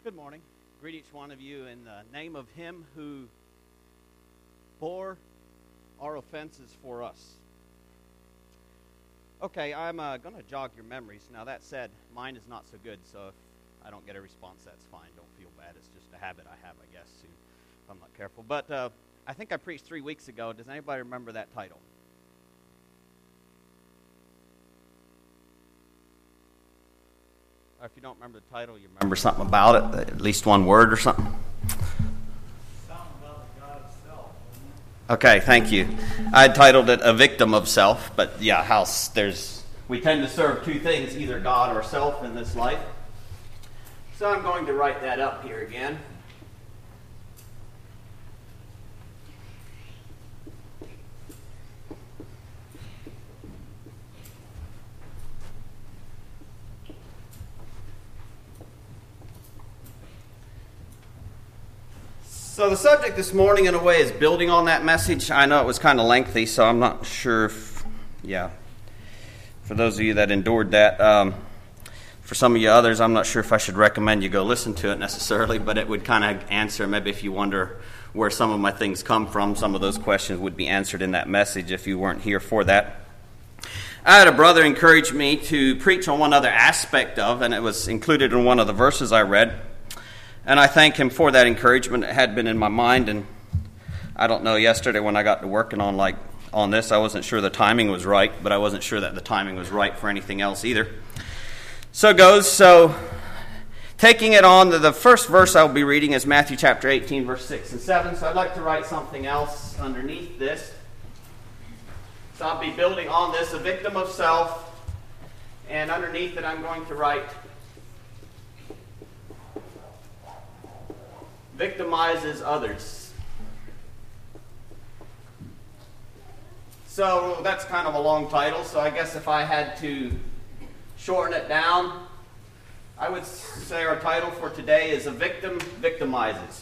Good morning. Greet each one of you in the name of Him who bore our offenses for us. Okay, I'm going to jog your memories. Now, that said, mine is not so good, so if I don't get a response, that's fine. Don't feel bad. It's just a habit I have, I guess, if I'm not careful. But I think I preached 3 weeks ago. Does anybody remember that title? Or if you don't remember the title, you remember something about it, at least one word or something? Something about the God of self, isn't it? Okay, thank you. I titled it A Victim of Self, but yeah, we tend to serve two things, either God or self in this life. So I'm going to write that up here again. So the subject this morning, in a way, is building on that message. I know it was kind of lengthy, so I'm not sure if, for those of you that endured that, for some of you others, I'm not sure if I should recommend you go listen to it necessarily, but it would kind of answer, maybe if you wonder where some of my things come from, some of those questions would be answered in that message if you weren't here for that. I had a brother encourage me to preach on one other aspect of, and it was included in one of the verses I read. And I thank him for that encouragement. It had been in my mind, and I don't know, yesterday when I got to working on this, I wasn't sure the timing was right, but I wasn't sure that the timing was right for anything else either. So it goes. So taking it on, the first verse I'll be reading is Matthew chapter 18, verse 6 and 7. So I'd like to write something else underneath this. So I'll be building on this, a victim of self, and underneath it I'm going to write victimizes others. So that's kind of a long title, so I guess if I had to shorten it down, I would say our title for today is A Victim Victimizes.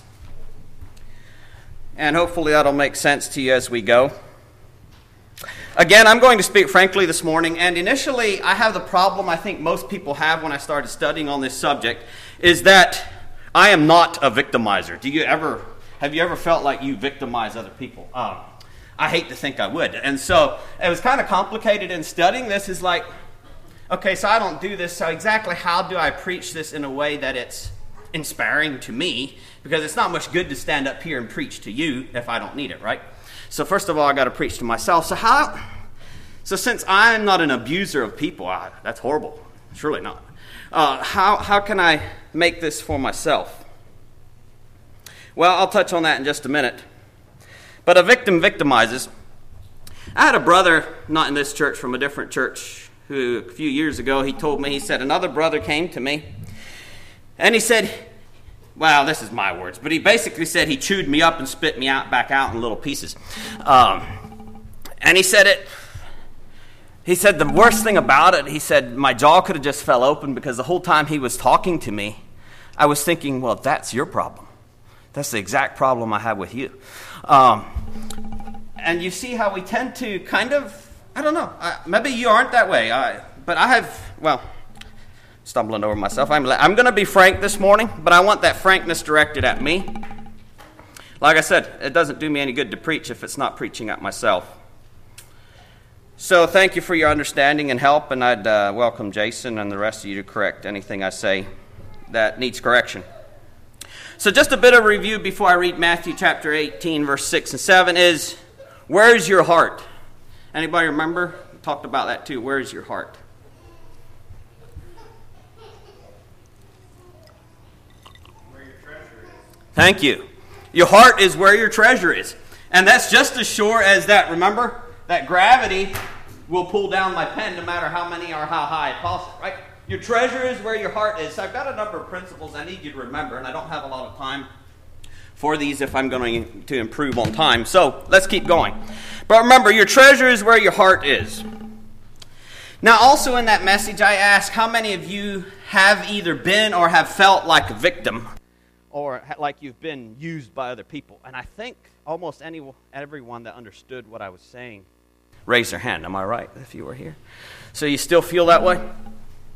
And hopefully that'll make sense to you as we go. Again, I'm going to speak frankly this morning, and initially I have the problem I think most people have when I started studying on this subject, is that I am not a victimizer. Have you ever felt like you victimize other people? I hate to think I would. And so it was kind of complicated in studying this. Is like, okay, so I don't do this. So exactly how do I preach this in a way that it's inspiring to me? Because it's not much good to stand up here and preach to you if I don't need it, right? So first of all, I got to preach to myself. So since I'm not an abuser of people, that's horrible. Surely not. How can I make this for myself? Well, I'll touch on that in just a minute. But a victim victimizes. I had a brother, not in this church, from a different church, who a few years ago, he told me, he said, another brother came to me, and he said, well, this is my words, but he basically said he chewed me up and spit me back out in little pieces. And he said the worst thing about it, he said, my jaw could have just fell open because the whole time he was talking to me, I was thinking, well, that's your problem. That's the exact problem I have with you. And you see how we tend to kind of, I don't know, maybe you aren't that way, but I have, stumbling over myself. I'm going to be frank this morning, but I want that frankness directed at me. Like I said, it doesn't do me any good to preach if it's not preaching at myself. So thank you for your understanding and help, and I'd welcome Jason and the rest of you to correct anything I say that needs correction. So just a bit of review before I read Matthew chapter 18, verse 6 and 7 is, where's your heart? Anybody remember? We talked about that too. Where's your heart? Where your treasure is. Thank you. Your heart is where your treasure is. And that's just as sure as that, remember? That gravity will pull down my pen no matter how many or how high I toss it, right? Your treasure is where your heart is. So I've got a number of principles I need you to remember, and I don't have a lot of time for these if I'm going to improve on time. So let's keep going. But remember, your treasure is where your heart is. Now, also in that message, I asked how many of you have either been or have felt like a victim or like you've been used by other people. And I think almost everyone that understood what I was saying raised their hand. Am I right, if you were here? So you still feel that way?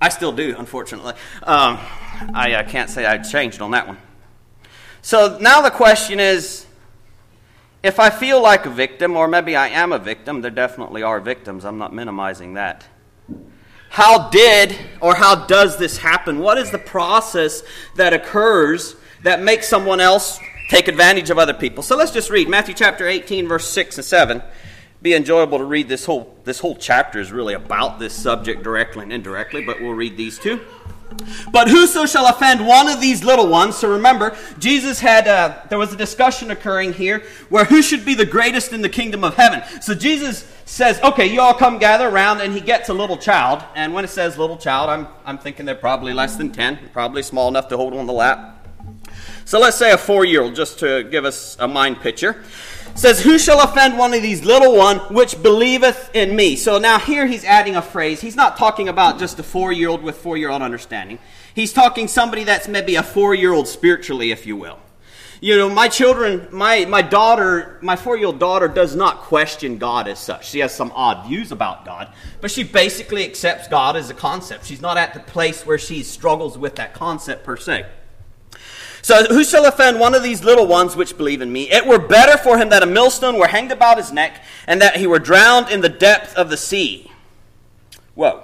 I still do, unfortunately. I can't say I changed on that one. So now the question is, if I feel like a victim, or maybe I am a victim, there definitely are victims, I'm not minimizing that. How does this happen? What is the process that occurs that makes someone else take advantage of other people? So let's just read Matthew chapter 18, verse 6 and 7. Be enjoyable to read this whole chapter is really about this subject directly and indirectly, but we'll read these two. But whoso shall offend one of these little ones, so remember, Jesus there was a discussion occurring here where who should be the greatest in the kingdom of heaven. So Jesus says, okay, you all come gather around, and he gets a little child. And when it says little child, I'm thinking they're probably less than 10, probably small enough to hold on the lap. So let's say a 4-year-old, just to give us a mind picture. It says, who shall offend one of these little one which believeth in me? So now here he's adding a phrase. He's not talking about just a 4-year-old with 4-year-old understanding. He's talking somebody that's maybe a 4-year-old spiritually, if you will. You know, my children, my 4-year-old daughter does not question God as such. She has some odd views about God, but she basically accepts God as a concept. She's not at the place where she struggles with that concept per se. So who shall offend one of these little ones which believe in me? It were better for him that a millstone were hanged about his neck, and that he were drowned in the depth of the sea. Whoa.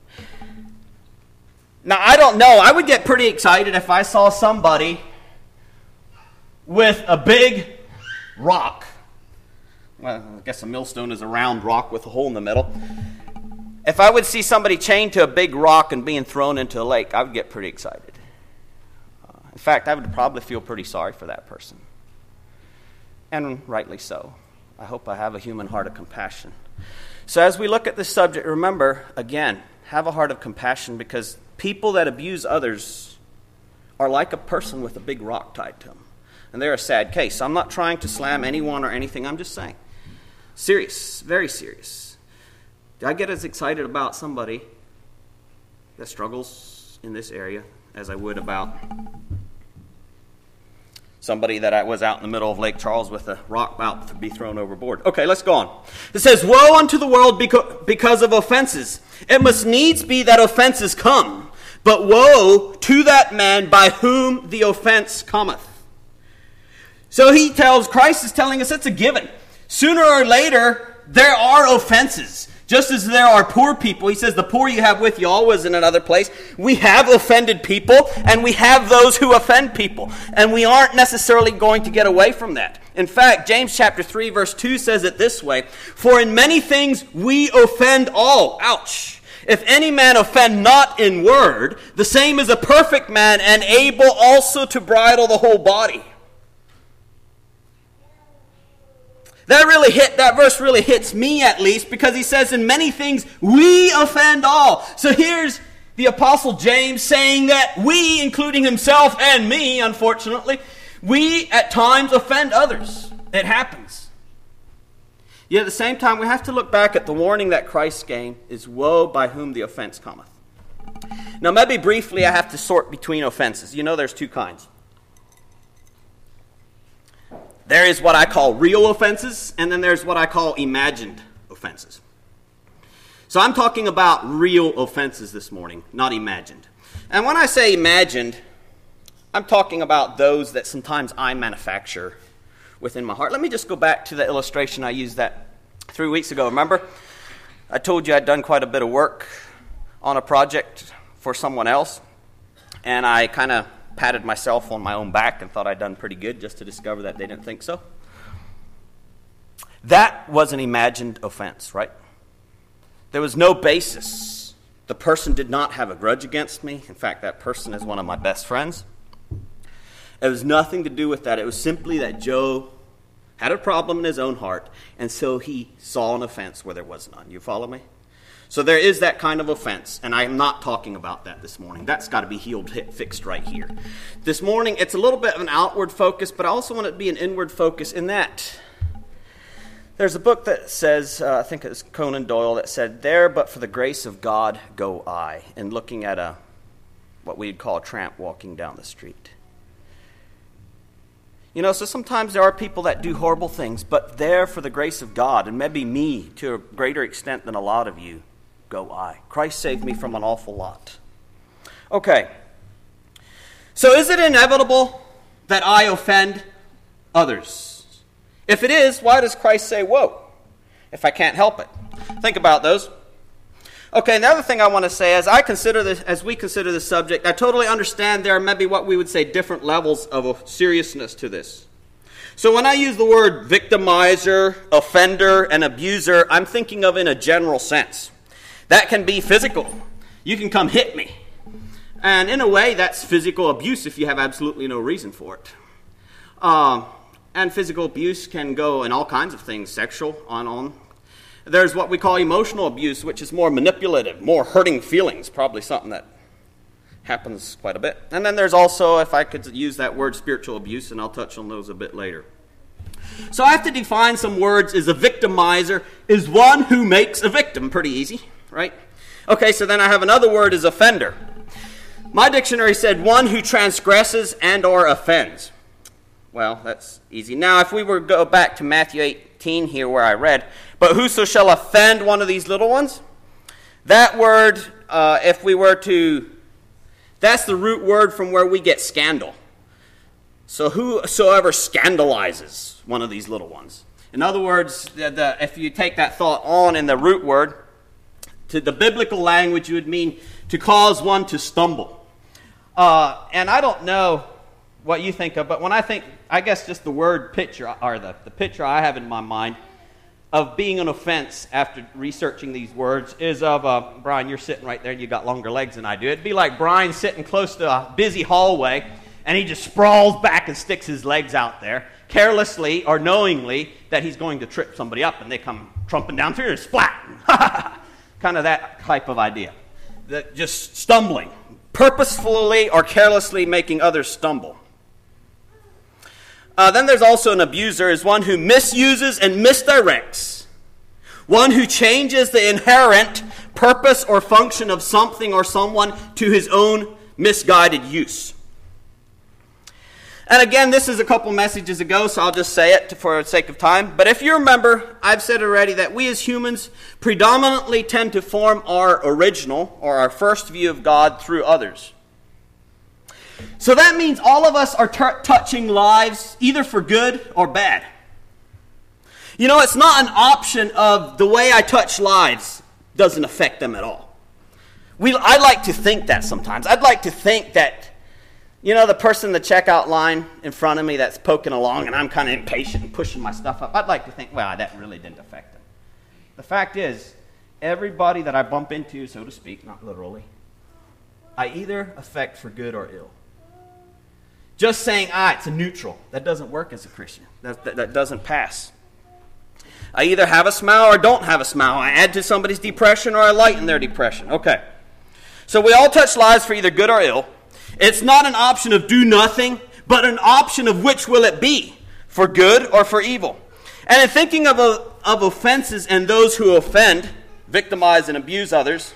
Now, I don't know. I would get pretty excited if I saw somebody with a big rock. Well, I guess a millstone is a round rock with a hole in the middle. If I would see somebody chained to a big rock and being thrown into a lake, I would get pretty excited. In fact, I would probably feel pretty sorry for that person. And rightly so. I hope I have a human heart of compassion. So as we look at this subject, remember, again, have a heart of compassion, because people that abuse others are like a person with a big rock tied to them. And they're a sad case. I'm not trying to slam anyone or anything. I'm just saying. Serious. Very serious. Do I get as excited about somebody that struggles in this area as I would about somebody that I was out in the middle of Lake Charles with a rock about to be thrown overboard? Okay, let's go on. It says, woe unto the world because of offenses. It must needs be that offenses come, but woe to that man by whom the offense cometh. So Christ is telling us it's a given. Sooner or later, there are offenses. Just as there are poor people, he says, the poor you have with you always in another place. We have offended people, and we have those who offend people. And we aren't necessarily going to get away from that. In fact, James chapter 3, verse 2 says it this way, for in many things we offend all. Ouch. If any man offend not in word, the same is a perfect man, and able also to bridle the whole body. That verse really hits me, at least, because he says in many things we offend all. So here's the Apostle James saying that we, including himself and me, unfortunately, we at times offend others. It happens. Yet at the same time, we have to look back at the warning that Christ gave is woe by whom the offense cometh. Now maybe briefly I have to sort between offenses. You know there's two kinds. There is what I call real offenses, and then there's what I call imagined offenses. So I'm talking about real offenses this morning, not imagined. And when I say imagined, I'm talking about those that sometimes I manufacture within my heart. Let me just go back to the illustration I used that 3 weeks ago. Remember, I told you I'd done quite a bit of work on a project for someone else, and I kind of patted myself on my own back and thought I'd done pretty good, just to discover that they didn't think so. That was an imagined offense, right? There was no basis. The person did not have a grudge against me. In fact, that person is one of my best friends. It was nothing to do with that. It was simply that Joe had a problem in his own heart, and so he saw an offense where there was none. You follow me? So there is that kind of offense, and I'm not talking about that this morning. That's got to be healed, fixed right here. This morning, it's a little bit of an outward focus, but I also want it to be an inward focus in that. There's a book that says, I think it's Conan Doyle, that said, there but for the grace of God go I, and looking at what we'd call a tramp walking down the street. You know, so sometimes there are people that do horrible things, but there for the grace of God, and maybe me to a greater extent than a lot of you, go I. Christ saved me from an awful lot. Okay. So is it inevitable that I offend others? If it is, why does Christ say, whoa, if I can't help it? Think about those. Okay, another thing I want to say as we consider this subject, I totally understand there are maybe what we would say different levels of seriousness to this. So when I use the word victimizer, offender, and abuser, I'm thinking of in a general sense. That can be physical. You can come hit me. And in a way, that's physical abuse if you have absolutely no reason for it. And physical abuse can go in all kinds of things, sexual, on. There's what we call emotional abuse, which is more manipulative, more hurting feelings, probably something that happens quite a bit. And then there's also, if I could use that word, spiritual abuse, and I'll touch on those a bit later. So I have to define some words. Is a victimizer is one who makes a victim. Pretty easy, right? Okay, so then I have another word is offender. My dictionary said one who transgresses and or offends. Well, that's easy. Now, if we were to go back to Matthew 18 here where I read, but whoso shall offend one of these little ones, that word, if we were to, that's the root word from where we get scandal. So whosoever scandalizes one of these little ones. In other words, if you take that thought on in the root word, to the biblical language, it would mean to cause one to stumble. And I don't know what you think of, but when I think, I guess just the word picture, or the picture I have in my mind of being an offense after researching these words is of, Brian, you're sitting right there and you got longer legs than I do. It'd be like Brian sitting close to a busy hallway and he just sprawls back and sticks his legs out there, carelessly or knowingly that he's going to trip somebody up and they come trumping down through and splat. Kind of that type of idea. That just stumbling, purposefully or carelessly making others stumble. Then there's also an abuser, is one who misuses and misdirects. One who changes the inherent purpose or function of something or someone to his own misguided use. And again, this is a couple messages ago, so I'll just say it for the sake of time. But if you remember, I've said already that we as humans predominantly tend to form our original or our first view of God through others. So that means all of us are touching lives either for good or bad. You know, it's not an option of the way I touch lives doesn't affect them at all. I like to think that sometimes. I'd like to think that, you know, the person in the checkout line in front of me that's poking along and I'm kind of impatient and pushing my stuff up, I'd like to think, well, that really didn't affect them. The fact is, everybody that I bump into, so to speak, not literally, I either affect for good or ill. Just saying, it's a neutral, that doesn't work as a Christian. That doesn't pass. I either have a smile or don't have a smile. I add to somebody's depression or I lighten their depression. Okay. So we all touch lives for either good or ill. It's not an option of do nothing, but an option of which will it be, for good or for evil. And in thinking of offenses and those who offend, victimize, and abuse others,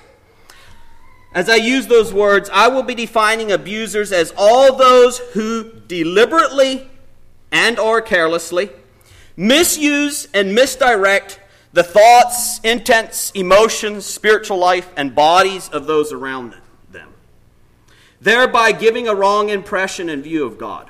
as I use those words, I will be defining abusers as all those who deliberately and or carelessly misuse and misdirect the thoughts, intents, emotions, spiritual life, and bodies of those around them, thereby giving a wrong impression and view of God.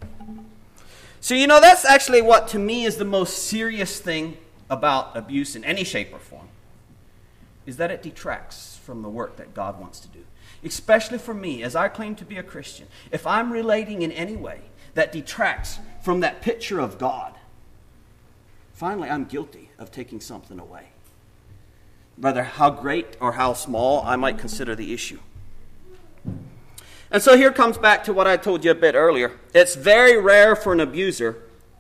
So, you know, that's actually what to me is the most serious thing about abuse in any shape or form, is that it detracts from the work that God wants to do. Especially for me, as I claim to be a Christian, if I'm relating in any way that detracts from that picture of God, finally I'm guilty of taking something away. Whether how great or how small I might consider the issue. And so here comes back to what I told you a bit earlier. It's very rare for an abuser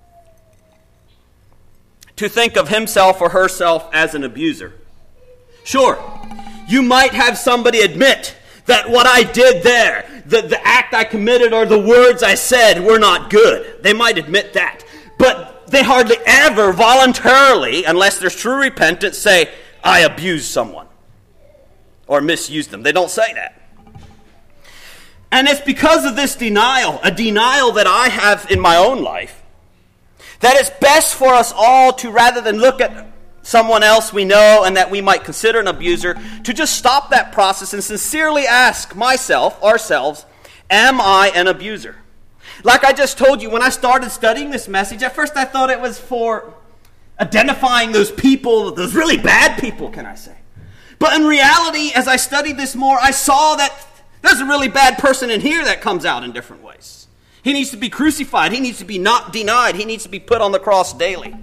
to think of himself or herself as an abuser. Sure, you might have somebody admit that what I did there, the act I committed or the words I said were not good. They might admit that. But they hardly ever voluntarily, unless there's true repentance, say, I abused someone or misused them. They don't say that. And it's because of this denial, a denial that I have in my own life, that it's best for us all to, rather than look at someone else we know and that we might consider an abuser, to just stop that process and sincerely ask ourselves, am I an abuser? Like I just told you, when I started studying this message, at first I thought it was for identifying those people, those really bad people, can I say. But in reality, as I studied this more, I saw that there's a really bad person in here that comes out in different ways. He needs to be crucified. He needs to be not denied. He needs to be put on the cross daily.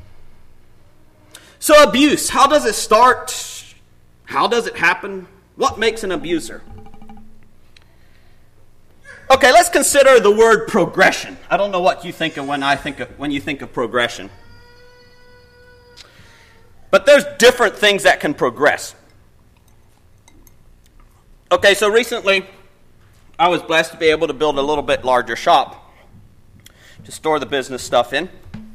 So abuse, how does it start? How does it happen? What makes an abuser? Okay, let's consider the word progression. I don't know what you think of when you think of progression. But there's different things that can progress. Okay, so recently I was blessed to be able to build a little bit larger shop to store the business stuff in.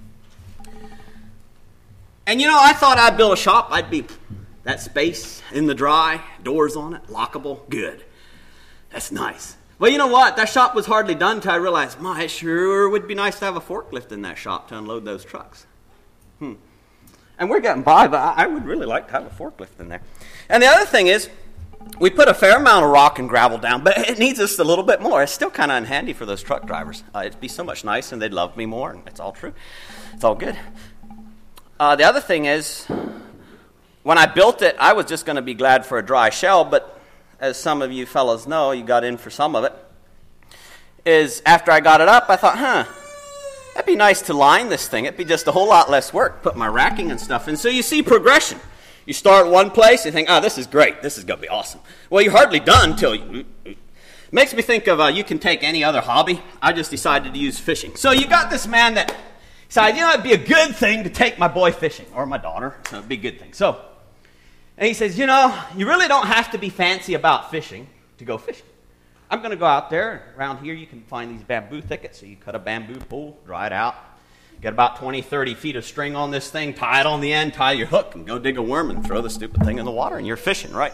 And I thought I'd build a shop. I'd be that space in the dry, doors on it, lockable, good. That's nice. Well, you know what? That shop was hardly done until I realized, it sure would be nice to have a forklift in that shop to unload those trucks. And we're getting by, but I would really like to have a forklift in there. And the other thing is, we put a fair amount of rock and gravel down, but it needs just a little bit more. It's still kind of unhandy for those truck drivers. It'd be so much nicer and they'd love me more, and it's all true. It's all good. The other thing is, when I built it, I was just going to be glad for a dry shell, but as some of you fellows know, you got in for some of it, is after I got it up, I thought, that'd be nice to line this thing. It'd be just a whole lot less work, put my racking and stuff in. So you see progression. You start one place, you think, this is great. This is going to be awesome. Well, you're hardly done until you... Makes me think of, you can take any other hobby. I just decided to use fishing. So you got this man that decided, it'd be a good thing to take my boy fishing, or my daughter. So it'd be a good thing. And he says, you really don't have to be fancy about fishing to go fishing. I'm going to go out there. Around here you can find these bamboo thickets. So you cut a bamboo pole, dry it out, get about 20, 30 feet of string on this thing, tie it on the end, tie your hook, and go dig a worm and throw the stupid thing in the water, and you're fishing, right?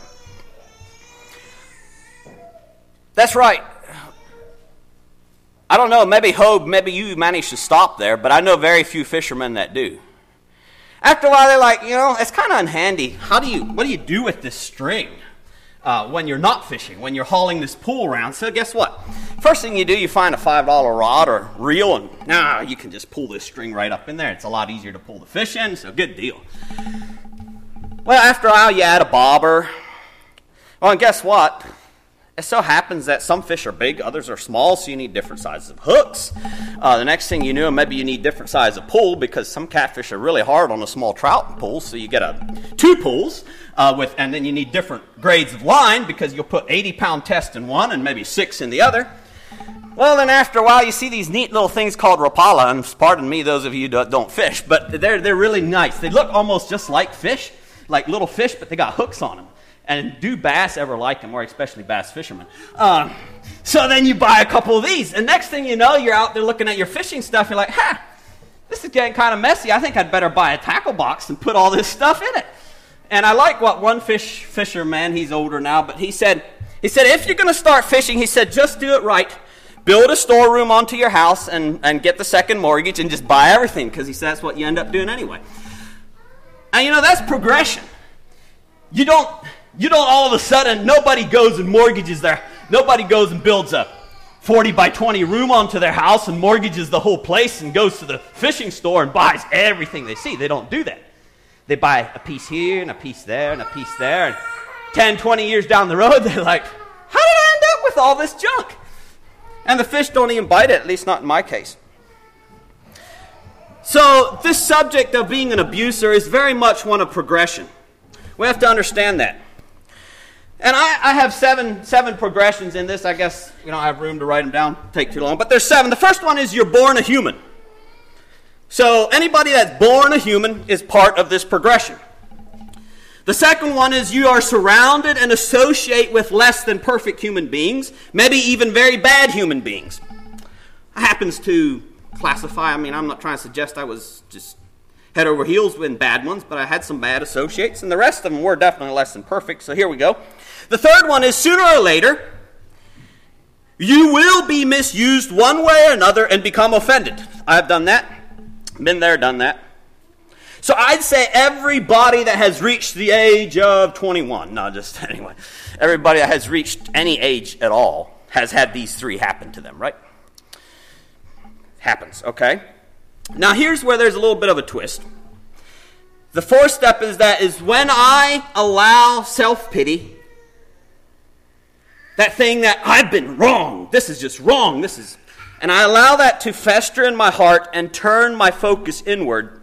That's right. I don't know, maybe you managed to stop there, but I know very few fishermen that do. After a while, they're like, it's kind of unhandy. What do you do with this string when you're not fishing, when you're hauling this pole around? So guess what? First thing you do, you find a $5 rod or reel, and now you can just pull this string right up in there. It's a lot easier to pull the fish in, so good deal. Well, after a while, you add a bobber. Well, and guess what? It so happens that some fish are big, others are small, so you need different sizes of hooks. The next thing you know, maybe you need different size of pull, because some catfish are really hard on a small trout pull, so you get two pulls, and then you need different grades of line, because you'll put 80-pound test in one and maybe 6 in the other. Well, then after a while, you see these neat little things called Rapala, and pardon me, those of you that don't fish, but they're really nice. They look almost just like fish, like little fish, but they got hooks on them. And do bass ever like them, or especially bass fishermen? So then you buy a couple of these, and next thing you know, you're out there looking at your fishing stuff. You're like, this is getting kind of messy. I think I'd better buy a tackle box and put all this stuff in it. And I like what one fisherman, he's older now, but he said, if you're going to start fishing, he said, just do it right. Build a storeroom onto your house and get the second mortgage and just buy everything, because he said that's what you end up doing anyway. And that's progression. You don't all of a sudden, nobody goes and builds a 40 by 20 room onto their house and mortgages the whole place and goes to the fishing store and buys everything they see. They don't do that. They buy a piece here and a piece there and a piece there. And 10, 20 years down the road, they're like, how did I end up with all this junk? And the fish don't even bite it, at least not in my case. So this subject of being an abuser is very much one of progression. We have to understand that. And I have seven progressions in this. I guess, I have room to write them down. Take too long. But there's 7. The first one is you're born a human. So anybody that's born a human is part of this progression. The second one is you are surrounded and associate with less than perfect human beings, maybe even very bad human beings. Happens to classify, I'm not trying to suggest I was just head over heels with bad ones, but I had some bad associates, and the rest of them were definitely less than perfect, so here we go. The third one is sooner or later, you will be misused one way or another and become offended. I have done that. Been there, done that. So I'd say everybody that has reached the age of 21, anyway, everybody that has reached any age at all has had these three happen to them, right? Happens, okay? Now here's where there's a little bit of a twist. The fourth step is when I allow self-pity, that thing that I've been wrong, this is just wrong, and I allow that to fester in my heart and turn my focus inward,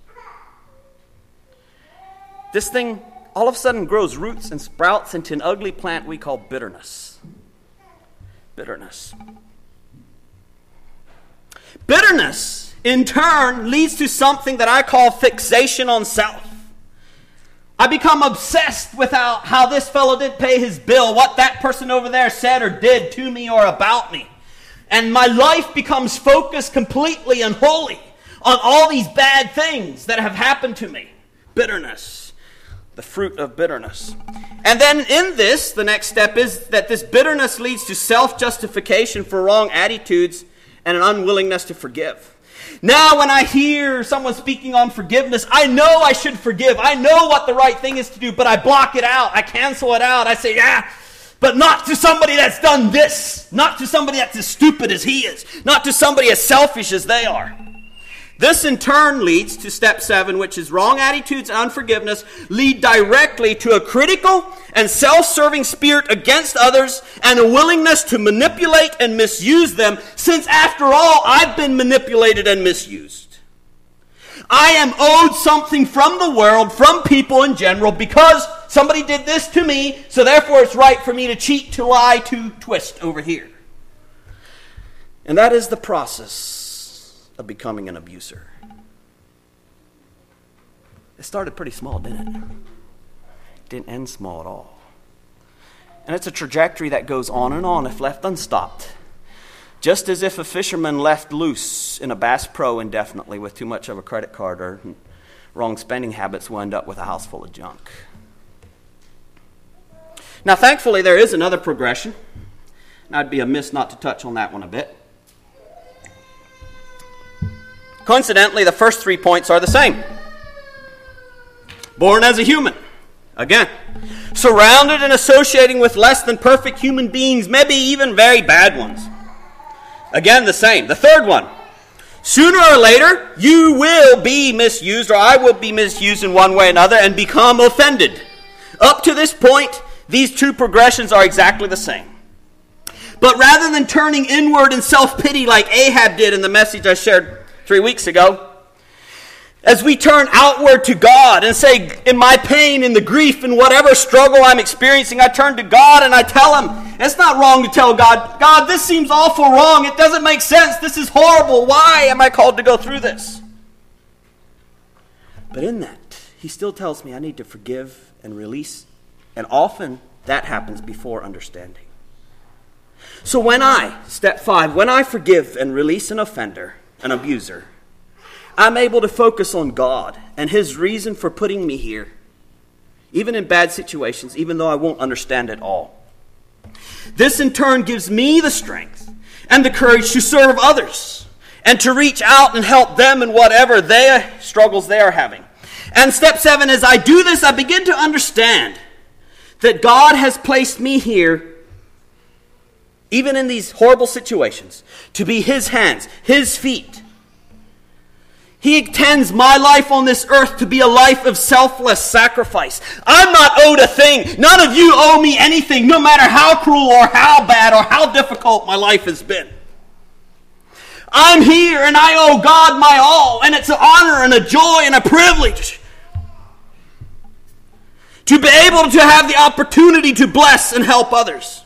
this thing all of a sudden grows roots and sprouts into an ugly plant we call bitterness. Bitterness. Bitterness, in turn, leads to something that I call fixation on self. I become obsessed with how this fellow didn't pay his bill, what that person over there said or did to me or about me. And my life becomes focused completely and wholly on all these bad things that have happened to me. Bitterness. The fruit of bitterness. And then in this, the next step is that this bitterness leads to self-justification for wrong attitudes and an unwillingness to forgive. Now when I hear someone speaking on forgiveness, I know I should forgive. I know what the right thing is to do, but I block it out. I cancel it out. I say, but not to somebody that's done this. Not to somebody that's as stupid as he is. Not to somebody as selfish as they are. This in turn leads to step 7, which is wrong attitudes and unforgiveness lead directly to a critical and self-serving spirit against others and a willingness to manipulate and misuse them, since after all, I've been manipulated and misused. I am owed something from the world, from people in general, because somebody did this to me, so therefore it's right for me to cheat, to lie, to twist over here. And that is the process of becoming an abuser. It started pretty small, didn't it? It didn't end small at all. And it's a trajectory that goes on and on if left unstopped. Just as if a fisherman left loose in a Bass Pro indefinitely with too much of a credit card or wrong spending habits will end up with a house full of junk. Now, thankfully, there is another progression. And I'd be amiss not to touch on that one a bit. Coincidentally, the first 3 points are the same. Born as a human. Again. Surrounded and associating with less than perfect human beings, maybe even very bad ones. Again, the same. The third one. Sooner or later, you will be misused, or I will be misused in one way or another, and become offended. Up to this point, these 2 progressions are exactly the same. But rather than turning inward in self-pity like Ahab did in the message I shared 3 weeks ago, as we turn outward to God and say, in my pain, in the grief, in whatever struggle I'm experiencing, I turn to God and I tell Him, it's not wrong to tell God, God, this seems awful wrong. It doesn't make sense. This is horrible. Why am I called to go through this? But in that, He still tells me I need to forgive and release. And often that happens before understanding. So step 5, when I forgive and release an offender, an abuser, I'm able to focus on God and His reason for putting me here, even in bad situations, even though I won't understand it all. This in turn gives me the strength and the courage to serve others and to reach out and help them in whatever struggles they are having. And step 7, as I do this, I begin to understand that God has placed me here, even in these horrible situations, to be His hands, His feet. He intends my life on this earth to be a life of selfless sacrifice. I'm not owed a thing. None of you owe me anything, no matter how cruel or how bad or how difficult my life has been. I'm here and I owe God my all, and it's an honor and a joy and a privilege to be able to have the opportunity to bless and help others.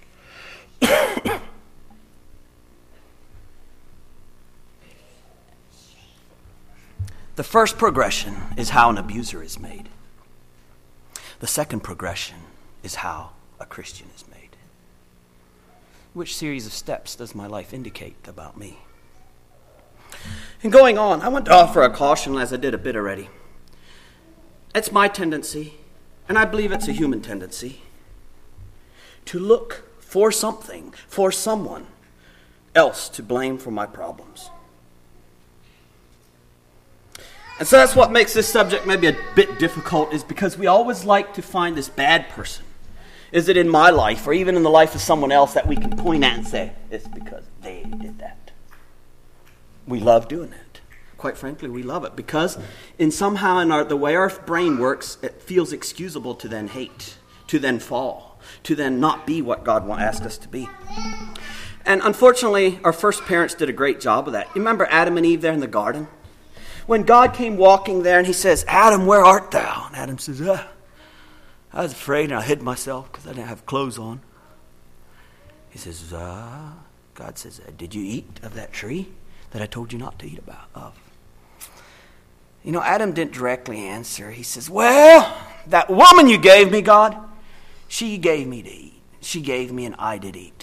The first progression is how an abuser is made. The second progression is how a Christian is made. Which series of steps does my life indicate about me? And going on, I want to offer a caution, as I did a bit already. It's my tendency, and I believe it's a human tendency, to look for something, for someone else to blame for my problems. And so that's what makes this subject maybe a bit difficult, is because we always like to find this bad person. Is it in my life or even in the life of someone else that we can point at and say, it's because they did that? We love doing it. Quite frankly, we love it because somehow in the way our brain works, it feels excusable to then hate, to then fall, to then not be what God asked us to be. And unfortunately, our first parents did a great job of that. You remember Adam and Eve there in the garden? When God came walking there and he says, Adam, where art thou? And Adam says, I was afraid and I hid myself because I didn't have clothes on. He says, God says, did you eat of that tree that I told you not to eat of? You know, Adam didn't directly answer. He says, well, that woman you gave me, God, she gave me to eat. She gave me and I did eat.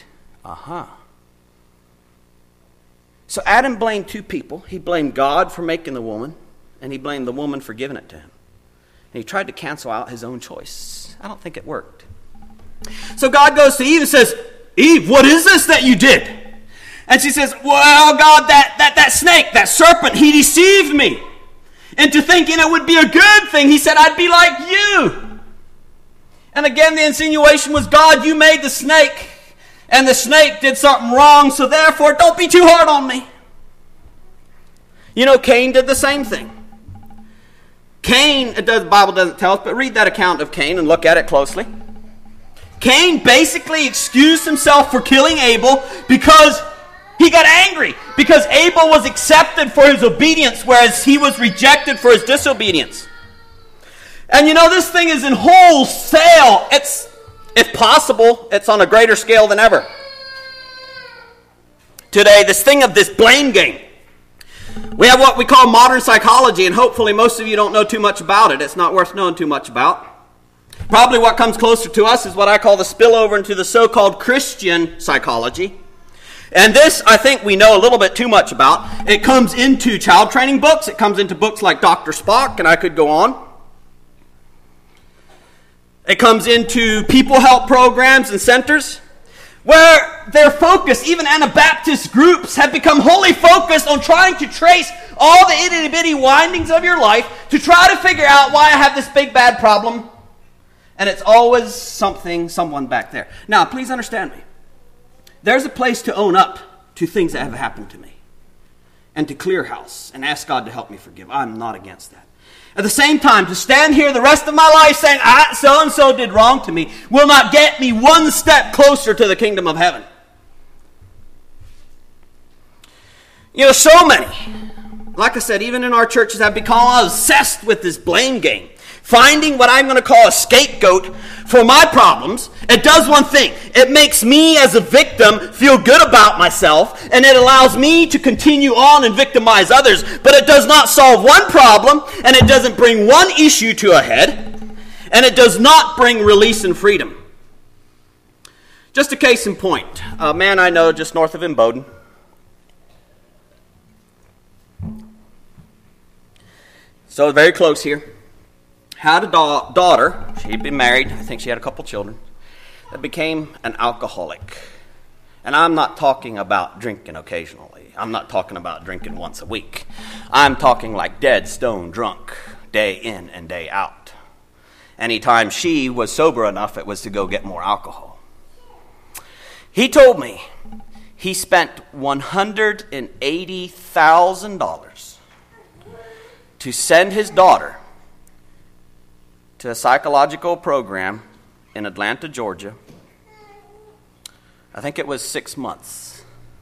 So Adam blamed two people. He blamed God for making the woman, and he blamed the woman for giving it to him. And he tried to cancel out his own choice. I don't think it worked. So God goes to Eve and says, Eve, what is this that you did? And she says, well, God, that snake, that serpent, he deceived me into thinking it would be a good thing. He said, I'd be like you. And again, the insinuation was, God, you made the snake, and the snake did something wrong, so therefore don't be too hard on me. You know, Cain did the same thing. Cain, the Bible doesn't tell us, but read that account of Cain and look at it closely. Cain basically excused himself for killing Abel because he got angry, because Abel was accepted for his obedience, whereas he was rejected for his disobedience. And you know, this thing is in wholesale. If possible, it's on a greater scale than ever. Today, this thing of this blame game. We have what we call modern psychology, and hopefully most of you don't know too much about it. It's not worth knowing too much about. Probably what comes closer to us is what I call the spillover into the so-called Christian psychology. And this, I think we know a little bit too much about. It comes into child training books. It comes into books like Dr. Spock, and I could go on. It comes into people help programs and centers where their focus, even Anabaptist groups, have become wholly focused on trying to trace all the itty-bitty windings of your life to try to figure out why I have this big bad problem. And it's always someone back there. Now, please understand me. There's a place to own up to things that have happened to me and to clear house and ask God to help me forgive. I'm not against that. At the same time, to stand here the rest of my life saying, so-and-so did wrong to me, will not get me one step closer to the kingdom of heaven. You know, so many, like I said, even in our churches, have become obsessed with this blame game. Finding what I'm going to call a scapegoat for my problems. It does one thing. It makes me as a victim feel good about myself, and it allows me to continue on and victimize others. But it does not solve one problem, and it doesn't bring one issue to a head, and it does not bring release and freedom. Just a case in point. A man I know just north of Imboden. So very close here. Had a daughter, she'd been married, I think she had a couple children, that became an alcoholic. And I'm not talking about drinking occasionally. I'm not talking about drinking once a week. I'm talking like dead stone drunk, day in and day out. Anytime she was sober enough, it was to go get more alcohol. He told me he spent $180,000 to send his daughter to a psychological program in Atlanta, Georgia. I think it was 6 months.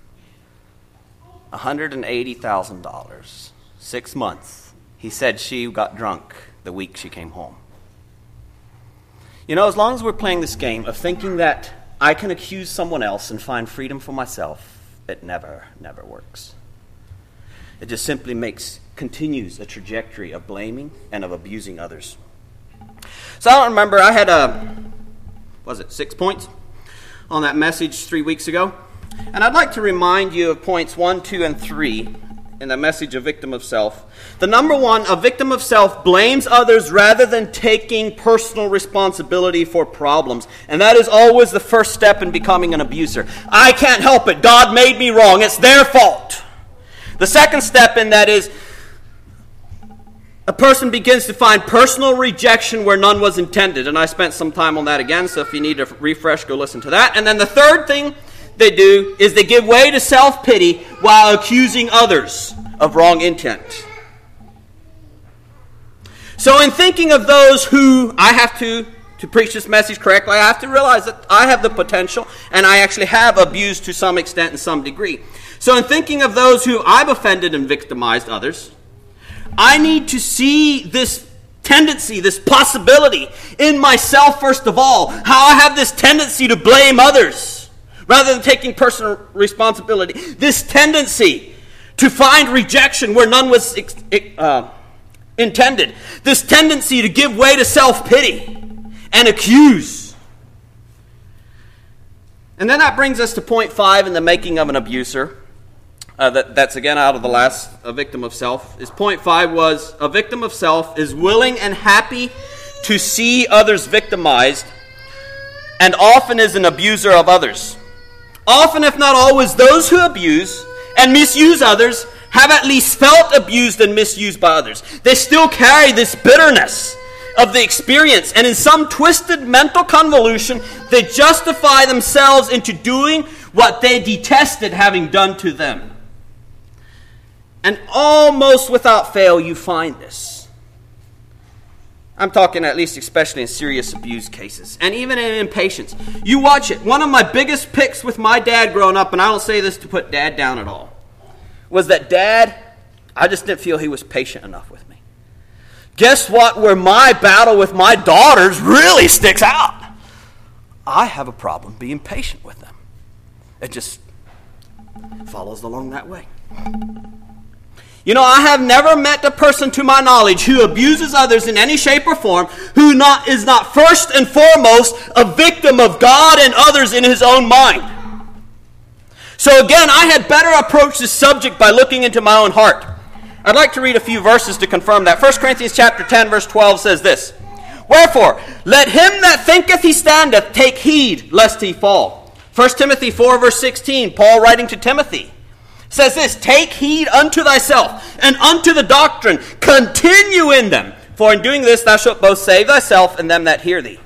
$180,000. 6 months. He said she got drunk the week she came home. You know, as long as we're playing this game of thinking that I can accuse someone else and find freedom for myself, it never works. It just simply continues a trajectory of blaming and of abusing others. So I don't remember, I had 6 points on that message 3 weeks ago. And I'd like to remind you of points 1, 2, and 3 in the message of victim of self. The number one, a victim of self blames others rather than taking personal responsibility for problems. And that is always the first step in becoming an abuser. I can't help it. God made me wrong. It's their fault. The second step in that is a person begins to find personal rejection where none was intended. And I spent some time on that again, so if you need a refresh, go listen to that. And then the third thing they do is they give way to self-pity while accusing others of wrong intent. So in thinking of those who I have to preach this message correctly, I have to realize that I have the potential, and I actually have abused to some extent and some degree. So in thinking of those who I've offended and victimized others, I need to see this tendency, this possibility in myself first of all, how I have this tendency to blame others rather than taking personal responsibility. This tendency to find rejection where none was intended. This tendency to give way to self-pity and accuse. And then that brings us to point 5 in the making of an abuser. That's again out of the last, a victim of self. Is point 5 was, a victim of self is willing and happy to see others victimized, and often is an abuser of others. Often, if not always, those who abuse and misuse others have at least felt abused and misused by others. They still carry this bitterness of the experience, and in some twisted mental convolution, they justify themselves into doing what they detested having done to them. And almost without fail, you find this. I'm talking at least especially in serious abuse cases, and even in impatience. You watch it. One of my biggest picks with my dad growing up, and I don't say this to put Dad down at all, was that Dad, I just didn't feel he was patient enough with me. Guess what? Where my battle with my daughters really sticks out. I have a problem being patient with them. It just follows along that way. You know, I have never met a person to my knowledge who abuses others in any shape or form who is not first and foremost a victim of God and others in his own mind. So again, I had better approach this subject by looking into my own heart. I'd like to read a few verses to confirm that. 1 Corinthians chapter 10, verse 12 says this, "Wherefore, let him that thinketh he standeth take heed lest he fall." 1 Timothy 4, verse 16, Paul writing to Timothy, says this, "Take heed unto thyself and unto the doctrine, continue in them, for in doing this thou shalt both save thyself and them that hear thee."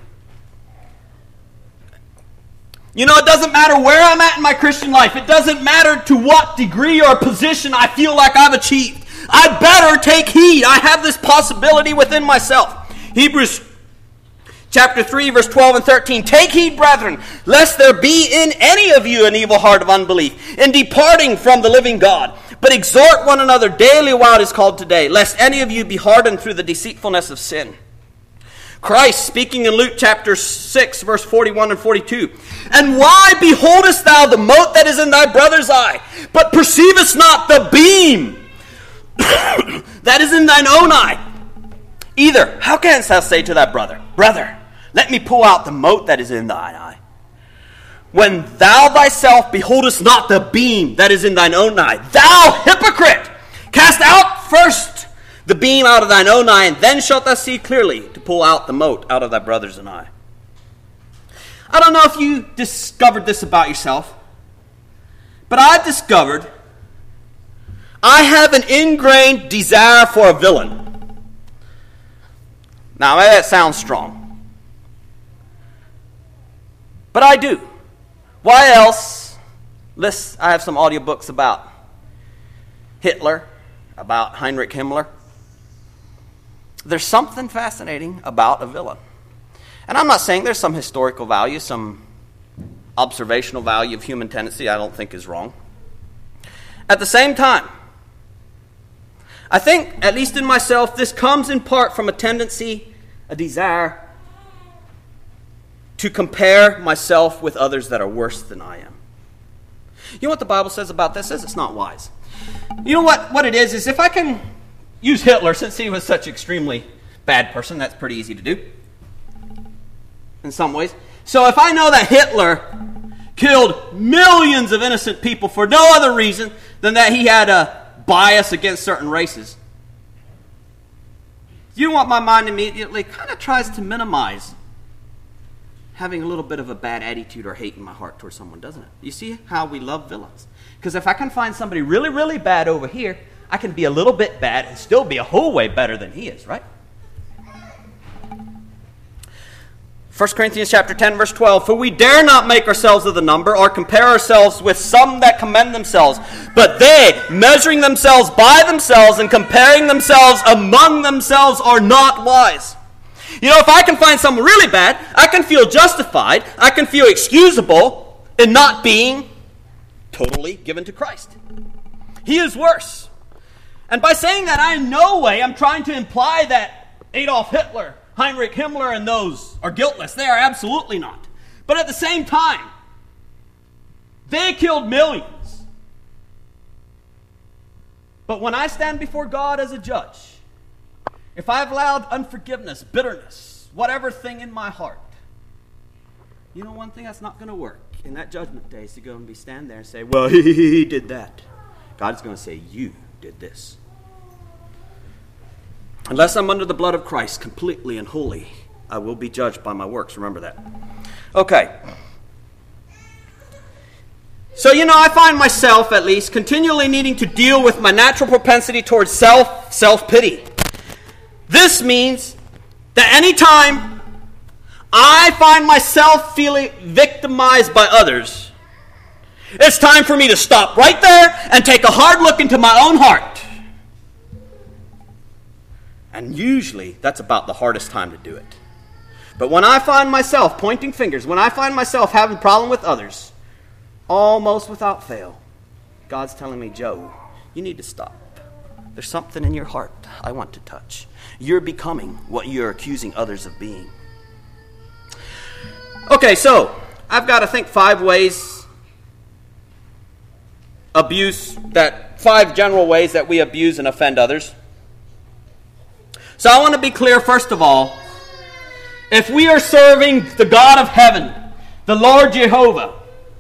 You know, it doesn't matter where I'm at in my Christian life. It doesn't matter to what degree or position I feel like I've achieved. I better take heed. I have this possibility within myself. Hebrews chapter 3, verse 12 and 13. "Take heed, brethren, lest there be in any of you an evil heart of unbelief, in departing from the living God. But exhort one another daily while it is called today, lest any of you be hardened through the deceitfulness of sin." Christ, speaking in Luke chapter 6, verse 41 and 42. "And why beholdest thou the mote that is in thy brother's eye, but perceivest not the beam that is in thine own eye? Either, how canst thou say to thy brother, Brother, let me pull out the mote that is in thine eye, when thou thyself beholdest not the beam that is in thine own eye? Thou hypocrite! Cast out first the beam out of thine own eye, and then shalt thou see clearly to pull out the mote out of thy brother's eye." I don't know if you discovered this about yourself, but I've discovered I have an ingrained desire for a villain. Now, that sounds strong, but I do. Why else? I have some audiobooks about Hitler, about Heinrich Himmler. There's something fascinating about a villain. And I'm not saying there's some historical value, some observational value of human tendency I don't think is wrong. At the same time, I think, at least in myself, this comes in part from a tendency, a desire to compare myself with others that are worse than I am. You know what the Bible says about this? It's not wise. You know what it is if I can use Hitler, since he was such an extremely bad person, that's pretty easy to do in some ways. So if I know that Hitler killed millions of innocent people for no other reason than that he had a bias against certain races, you know what my mind immediately kind of tries to minimize? Having a little bit of a bad attitude or hate in my heart towards someone, doesn't it? You see how we love villains? Because if I can find somebody really, really bad over here, I can be a little bit bad and still be a whole way better than he is, right? 1 Corinthians chapter 10, verse 12, for we dare not make ourselves of the number or compare ourselves with some that commend themselves, but they, measuring themselves by themselves and comparing themselves among themselves, are not wise. You know, if I can find someone really bad, I can feel justified, I can feel excusable in not being totally given to Christ. He is worse. And by saying that, I in no way am trying to imply that Adolf Hitler, Heinrich Himmler, and those are guiltless. They are absolutely not. But at the same time, they killed millions. But when I stand before God as a judge, if I've allowed unforgiveness, bitterness, whatever thing in my heart, you know one thing that's not going to work in that judgment day is to go and stand there and say, well, he did that. God's going to say, you did this. Unless I'm under the blood of Christ completely and wholly, I will be judged by my works. Remember that. Okay. So, I find myself, at least, continually needing to deal with my natural propensity towards self-pity. This means that anytime I find myself feeling victimized by others, it's time for me to stop right there and take a hard look into my own heart. And usually, that's about the hardest time to do it. But when I find myself pointing fingers, when I find myself having a problem with others, almost without fail, God's telling me, Joe, you need to stop. There's something in your heart I want to touch. You're becoming what you're accusing others of being. Okay, so I've got to think 5 general ways that we abuse and offend others. So I want to be clear, first of all, if we are serving the God of heaven, the Lord Jehovah,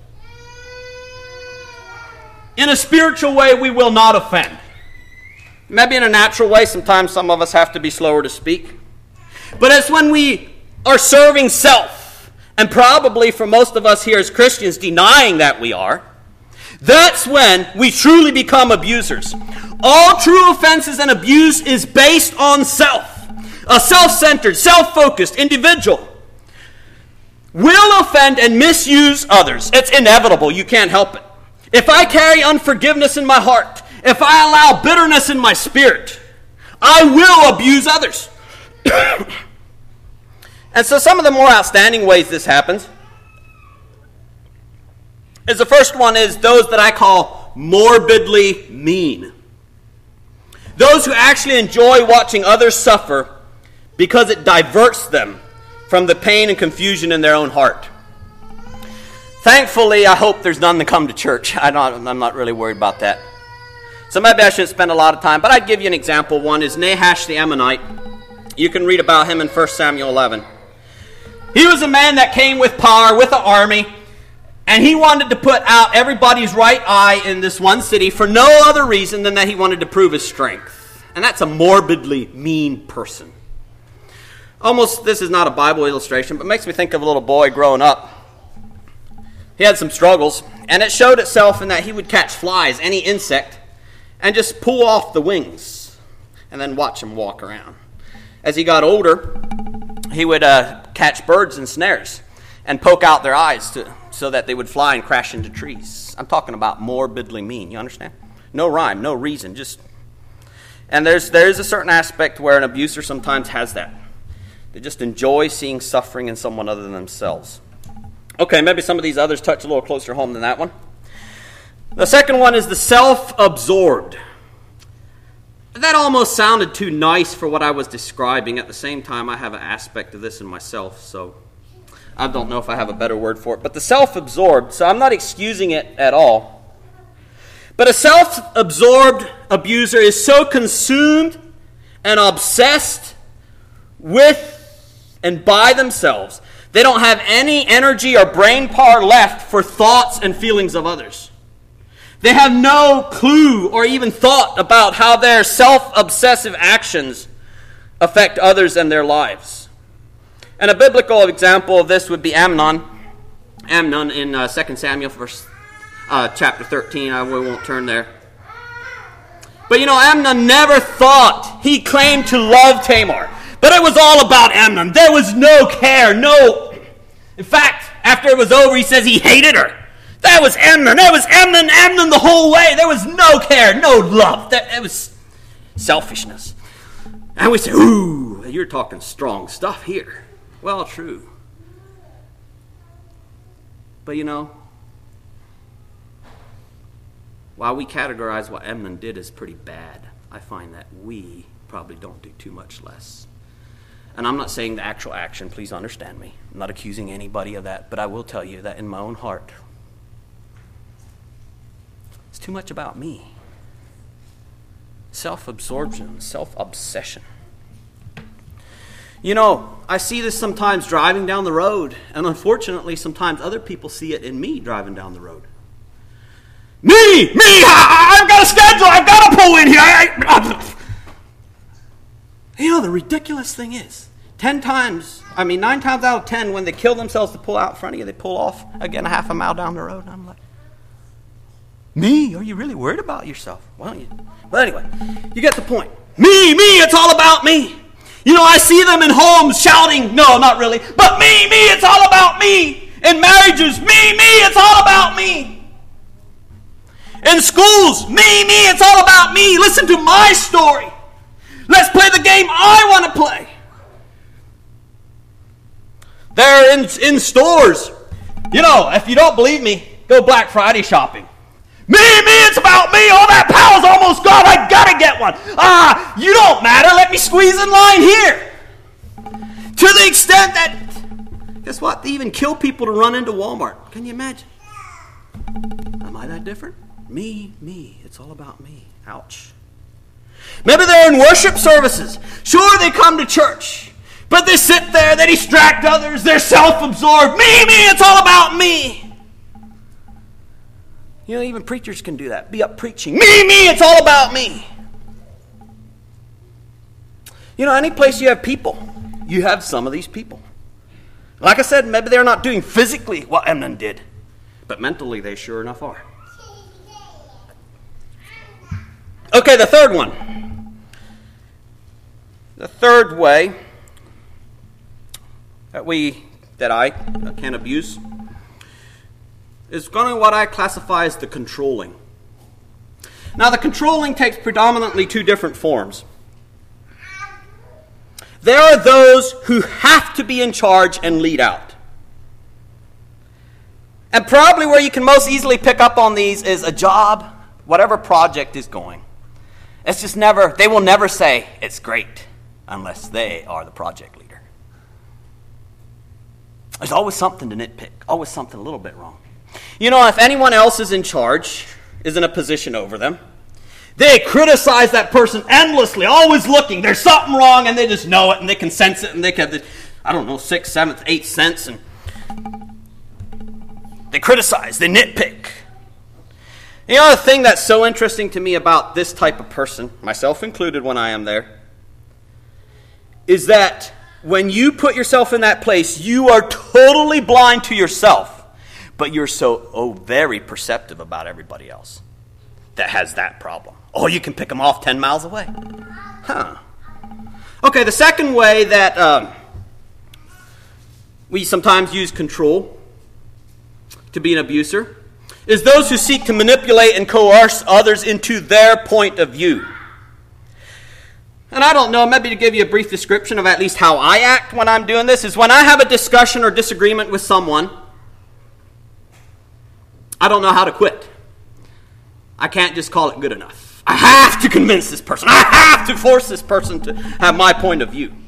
in a spiritual way, we will not offend. Maybe in a natural way, sometimes some of us have to be slower to speak. But it's when we are serving self, and probably for most of us here as Christians denying that we are, that's when we truly become abusers. All true offenses and abuse is based on self. A self-centered, self-focused individual will offend and misuse others. It's inevitable. You can't help it. If I carry unforgiveness in my heart, if I allow bitterness in my spirit, I will abuse others. And so some of the more outstanding ways this happens is the first one is those that I call morbidly mean. Those who actually enjoy watching others suffer because it diverts them from the pain and confusion in their own heart. Thankfully, I hope there's none that come to church. I'm not really worried about that. So maybe I shouldn't spend a lot of time, but I'd give you an example. One is Nahash the Ammonite. You can read about him in 1 Samuel 11. He was a man that came with power, with an army, and he wanted to put out everybody's right eye in this one city for no other reason than that he wanted to prove his strength. And that's a morbidly mean person. Almost, this is not a Bible illustration, but makes me think of a little boy growing up. He had some struggles, and it showed itself in that he would catch flies, any insect, and just pull off the wings, and then watch them walk around. As he got older, he would catch birds in snares and poke out their eyes so that they would fly and crash into trees. I'm talking about morbidly mean, you understand? No rhyme, no reason, just... And there's a certain aspect where an abuser sometimes has that. They just enjoy seeing suffering in someone other than themselves. Okay, maybe some of these others touch a little closer home than that one. The second one is the self-absorbed. That almost sounded too nice for what I was describing. At the same time, I have an aspect of this in myself, so I don't know if I have a better word for it. But the self-absorbed, so I'm not excusing it at all. But a self-absorbed abuser is so consumed and obsessed with and by themselves, they don't have any energy or brain power left for thoughts and feelings of others. They have no clue or even thought about how their self-obsessive actions affect others and their lives. And a biblical example of this would be Amnon. Amnon in 2 Samuel chapter 13. We won't turn there. But Amnon never thought he claimed to love Tamar. But it was all about Amnon. There was no care, no. In fact, after it was over, he says he hated her. That was Amnon. That was Amnon the whole way. There was no care, no love. It was selfishness. And we say, ooh, you're talking strong stuff here. Well, true. But while we categorize what Amnon did as pretty bad, I find that we probably don't do too much less. And I'm not saying the actual action, please understand me. I'm not accusing anybody of that, but I will tell you that in my own heart, it's too much about me. Self-absorption, self-obsession. I see this sometimes driving down the road, and unfortunately, sometimes other people see it in me driving down the road. Me! I've got a schedule! I've got to pull in here! The ridiculous thing is, 9 times out of 10, when they kill themselves to pull out in front of you, they pull off again a half a mile down the road, and I'm like, me? Are you really worried about yourself? But anyway, you get the point. Me, it's all about me. I see them in homes shouting, no, not really, but me, it's all about me. In marriages, me, it's all about me. In schools, me, it's all about me. Listen to my story. Let's play the game I want to play. They're in stores. If you don't believe me, go Black Friday shopping. Me, it's about me. All that power's almost gone. I got to get one. You don't matter. Let me squeeze in line here. To the extent that, guess what? They even kill people to run into Walmart. Can you imagine? Am I that different? Me. It's all about me. Ouch. Maybe they're in worship services. Sure, they come to church. But they sit there, they distract others, they're self-absorbed. Me, it's all about me. Even preachers can do that. Be up preaching. Me, it's all about me. Any place you have people, you have some of these people. Like I said, maybe they're not doing physically what Amnon did, but mentally they sure enough are. Okay, the third one. The third way that I can abuse is going to what I classify as the controlling. Now, the controlling takes predominantly 2 different forms. There are those who have to be in charge and lead out. And probably where you can most easily pick up on these is a job, whatever project is going. It's just they will never say it's great unless they are the project leader. There's always something to nitpick, always something a little bit wrong. If anyone else is in charge, is in a position over them, they criticize that person endlessly, always looking. There's something wrong, and they just know it, and they can sense it, and they can have the, 6th, 7th, 8th sense, and they criticize, they nitpick. The thing that's so interesting to me about this type of person, myself included when I am there, is that when you put yourself in that place, you are totally blind to yourself. But you're so very perceptive about everybody else that has that problem. You can pick them off 10 miles away. Okay, the second way that we sometimes use control to be an abuser is those who seek to manipulate and coerce others into their point of view. And I don't know, maybe to give you a brief description of at least how I act when I'm doing this, is when I have a discussion or disagreement with someone, I don't know how to quit. I can't just call it good enough. I have to convince this person. I have to force this person to have my point of view.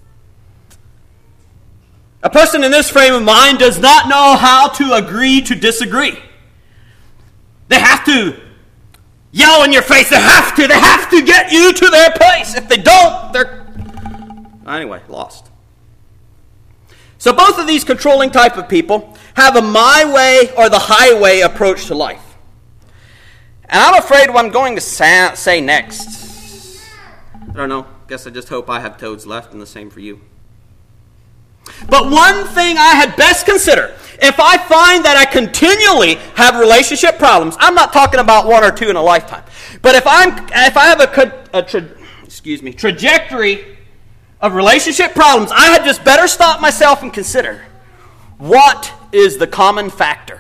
A person in this frame of mind does not know how to agree to disagree. They have to yell in your face. They have to get you to their place. If they don't, they're lost. So both of these controlling type of people have a my way or the highway approach to life. And I'm afraid what I'm going to say next, I don't know, guess I just hope I have toads left and the same for you. But one thing I had best consider, if I find that I continually have relationship problems, I'm not talking about 1 or 2 in a lifetime. But if I have a trajectory of relationship problems, I had just better stop myself and consider, what is the common factor?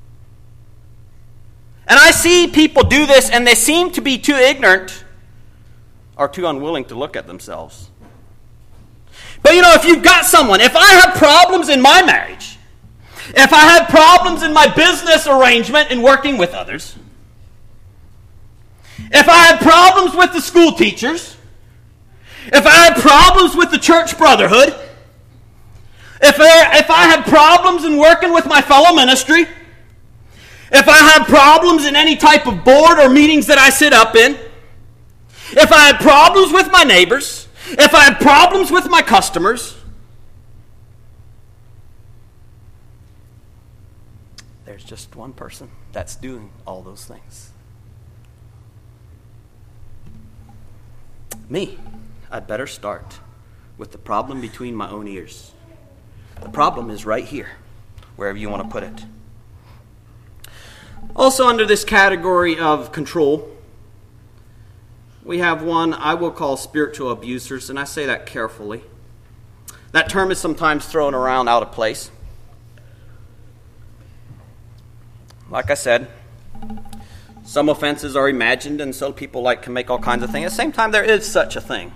And I see people do this, and they seem to be too ignorant or too unwilling to look at themselves. But if you've got someone, if I have problems in my marriage, if I have problems in my business arrangement in working with others, if I have problems with the school teachers, if I have problems with the church brotherhood, if I have problems in working with my fellow ministry, if I have problems in any type of board or meetings that I sit up in, if I have problems with my neighbors, if I have problems with my customers, there's just one person that's doing all those things. Me. I'd better start with the problem between my own ears. The problem is right here, wherever you want to put it. Also under this category of control, we have one I will call spiritual abusers, and I say that carefully. That term is sometimes thrown around out of place. Like I said, some offenses are imagined, and so people can make all kinds of things. At the same time, there is such a thing.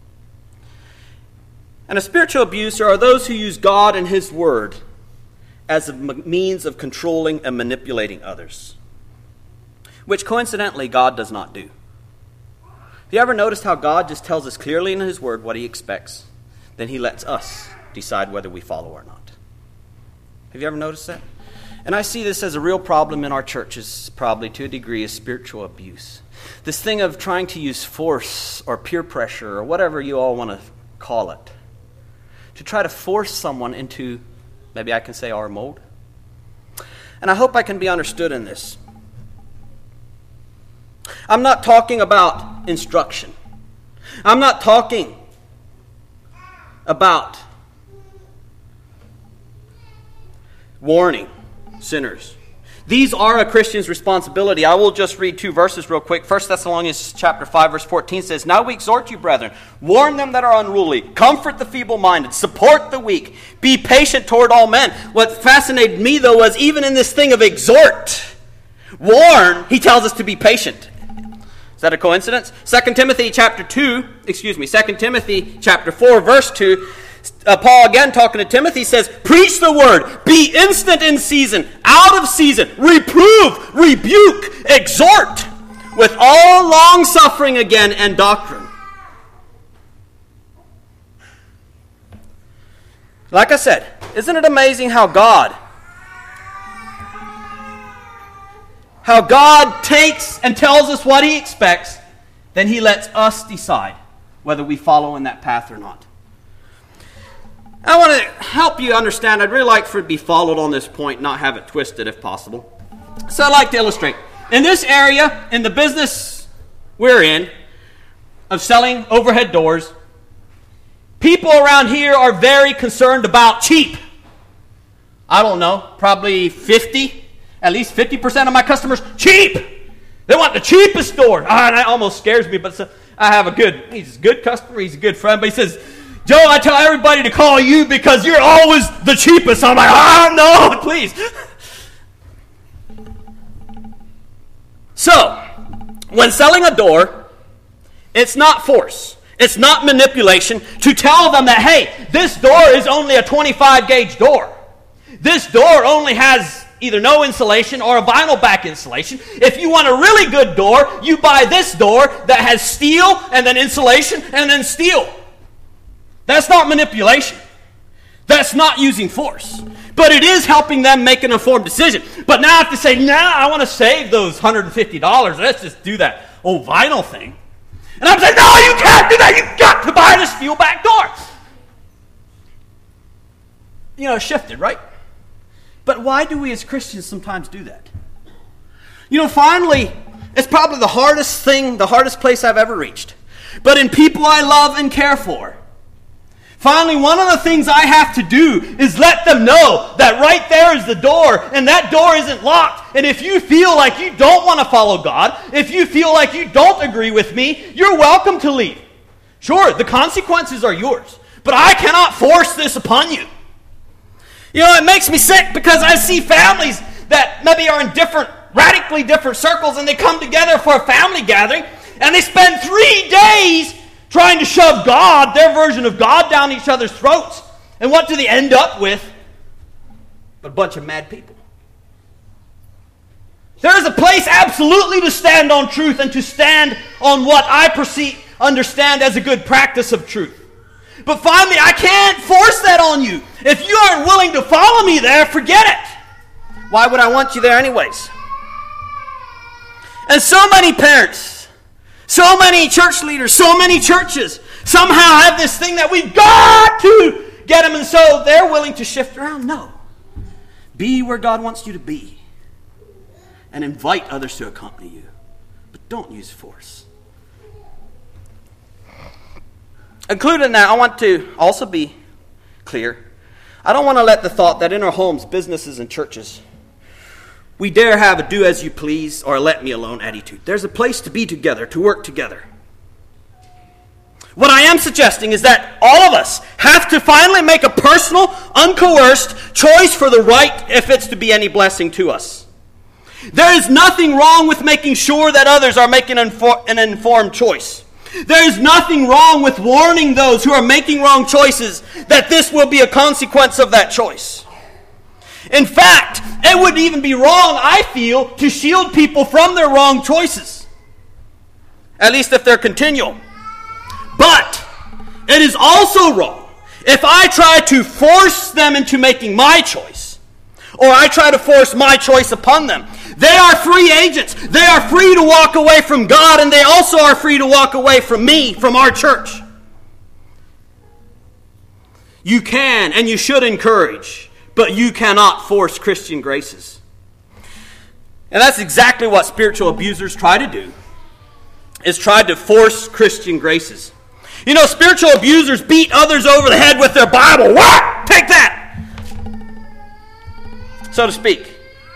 And a spiritual abuser are those who use God and His Word as a means of controlling and manipulating others, which coincidentally God does not do. Have you ever noticed how God just tells us clearly in His Word what He expects? Then He lets us decide whether we follow or not. Have you ever noticed that? And I see this as a real problem in our churches, probably to a degree, is spiritual abuse. This thing of trying to use force or peer pressure or whatever you all want to call it, to try to force someone into, maybe I can say, our mold. And I hope I can be understood in this. I'm not talking about instruction. I'm not talking about warning sinners. These are a Christian's responsibility. I will just read 2 verses real quick. 1 Thessalonians chapter 5, verse 14 says, "Now we exhort you, brethren, warn them that are unruly, comfort the feeble-minded, support the weak, be patient toward all men." What fascinated me, though, was even in this thing of exhort, warn, he tells us to be patient. Is that a coincidence? 2 Timothy chapter 4, verse 2, Paul again talking to Timothy says, "Preach the word, be instant in season, out of season, reprove, rebuke, exhort, with all long suffering again and doctrine." Like I said, isn't it amazing how God takes and tells us what He expects, then He lets us decide whether we follow in that path or not. I want to help you understand. I'd really like for it to be followed on this point, not have it twisted if possible. So I'd like to illustrate. In this area, in the business we're in, of selling overhead doors, people around here are very concerned about cheap. I don't know, probably at least 50% of my customers, cheap. They want the cheapest door. That almost scares me, but he's a good customer, he's a good friend, but he says, "Joe, I tell everybody to call you because you're always the cheapest." I'm like, no, please. So, when selling a door, it's not force. It's not manipulation to tell them that, hey, this door is only a 25 gauge door. This door only has either no insulation or a vinyl back insulation. If you want a really good door, you buy this door that has steel and then insulation and then steel. That's not manipulation. That's not using force. But it is helping them make an informed decision. But now if they say, I want to save those $150, let's just do that old vinyl thing. And I'm saying, no, you can't do that. You've got to buy the steel back door. It shifted, right? But why do we as Christians sometimes do that? Finally, it's probably the hardest place I've ever reached. But in people I love and care for Finally, one of the things I have to do is let them know that right there is the door, and that door isn't locked. And if you feel like you don't want to follow God, if you feel like you don't agree with me, you're welcome to leave. Sure, the consequences are yours, but I cannot force this upon you. You know, it makes me sick because I see families that maybe are in radically different circles, and they come together for a family gathering, and they spend 3 days trying to shove God, their version of God, down each other's throats. And what do they end up with? A bunch of mad people. There is a place absolutely to stand on truth and to stand on what I understand as a good practice of truth. But finally, I can't force that on you. If you aren't willing to follow me there, forget it. Why would I want you there anyways? And so many parents, so many church leaders, so many churches somehow have this thing that we've got to get them, and so they're willing to shift around. No. Be where God wants you to be and invite others to accompany you. But don't use force. Included in that, I want to also be clear. I don't want to let the thought that in our homes, businesses, and churches, we dare have a do-as-you-please or a let-me-alone attitude. There's a place to be together, to work together. What I am suggesting is that all of us have to finally make a personal, uncoerced choice for the right if it's to be any blessing to us. There is nothing wrong with making sure that others are making an informed choice. There is nothing wrong with warning those who are making wrong choices that this will be a consequence of that choice. In fact, it would even be wrong, I feel, to shield people from their wrong choices. At least if they're continual. But it is also wrong if I try to force them into making my choice, or I try to force my choice upon them. They are free agents. They are free to walk away from God, and they also are free to walk away from me, from our church. You can and you should encourage, but you cannot force Christian graces. And that's exactly what spiritual abusers try to do, is try to force Christian graces. You know, spiritual abusers beat others over the head with their Bible. What? Take that! So to speak.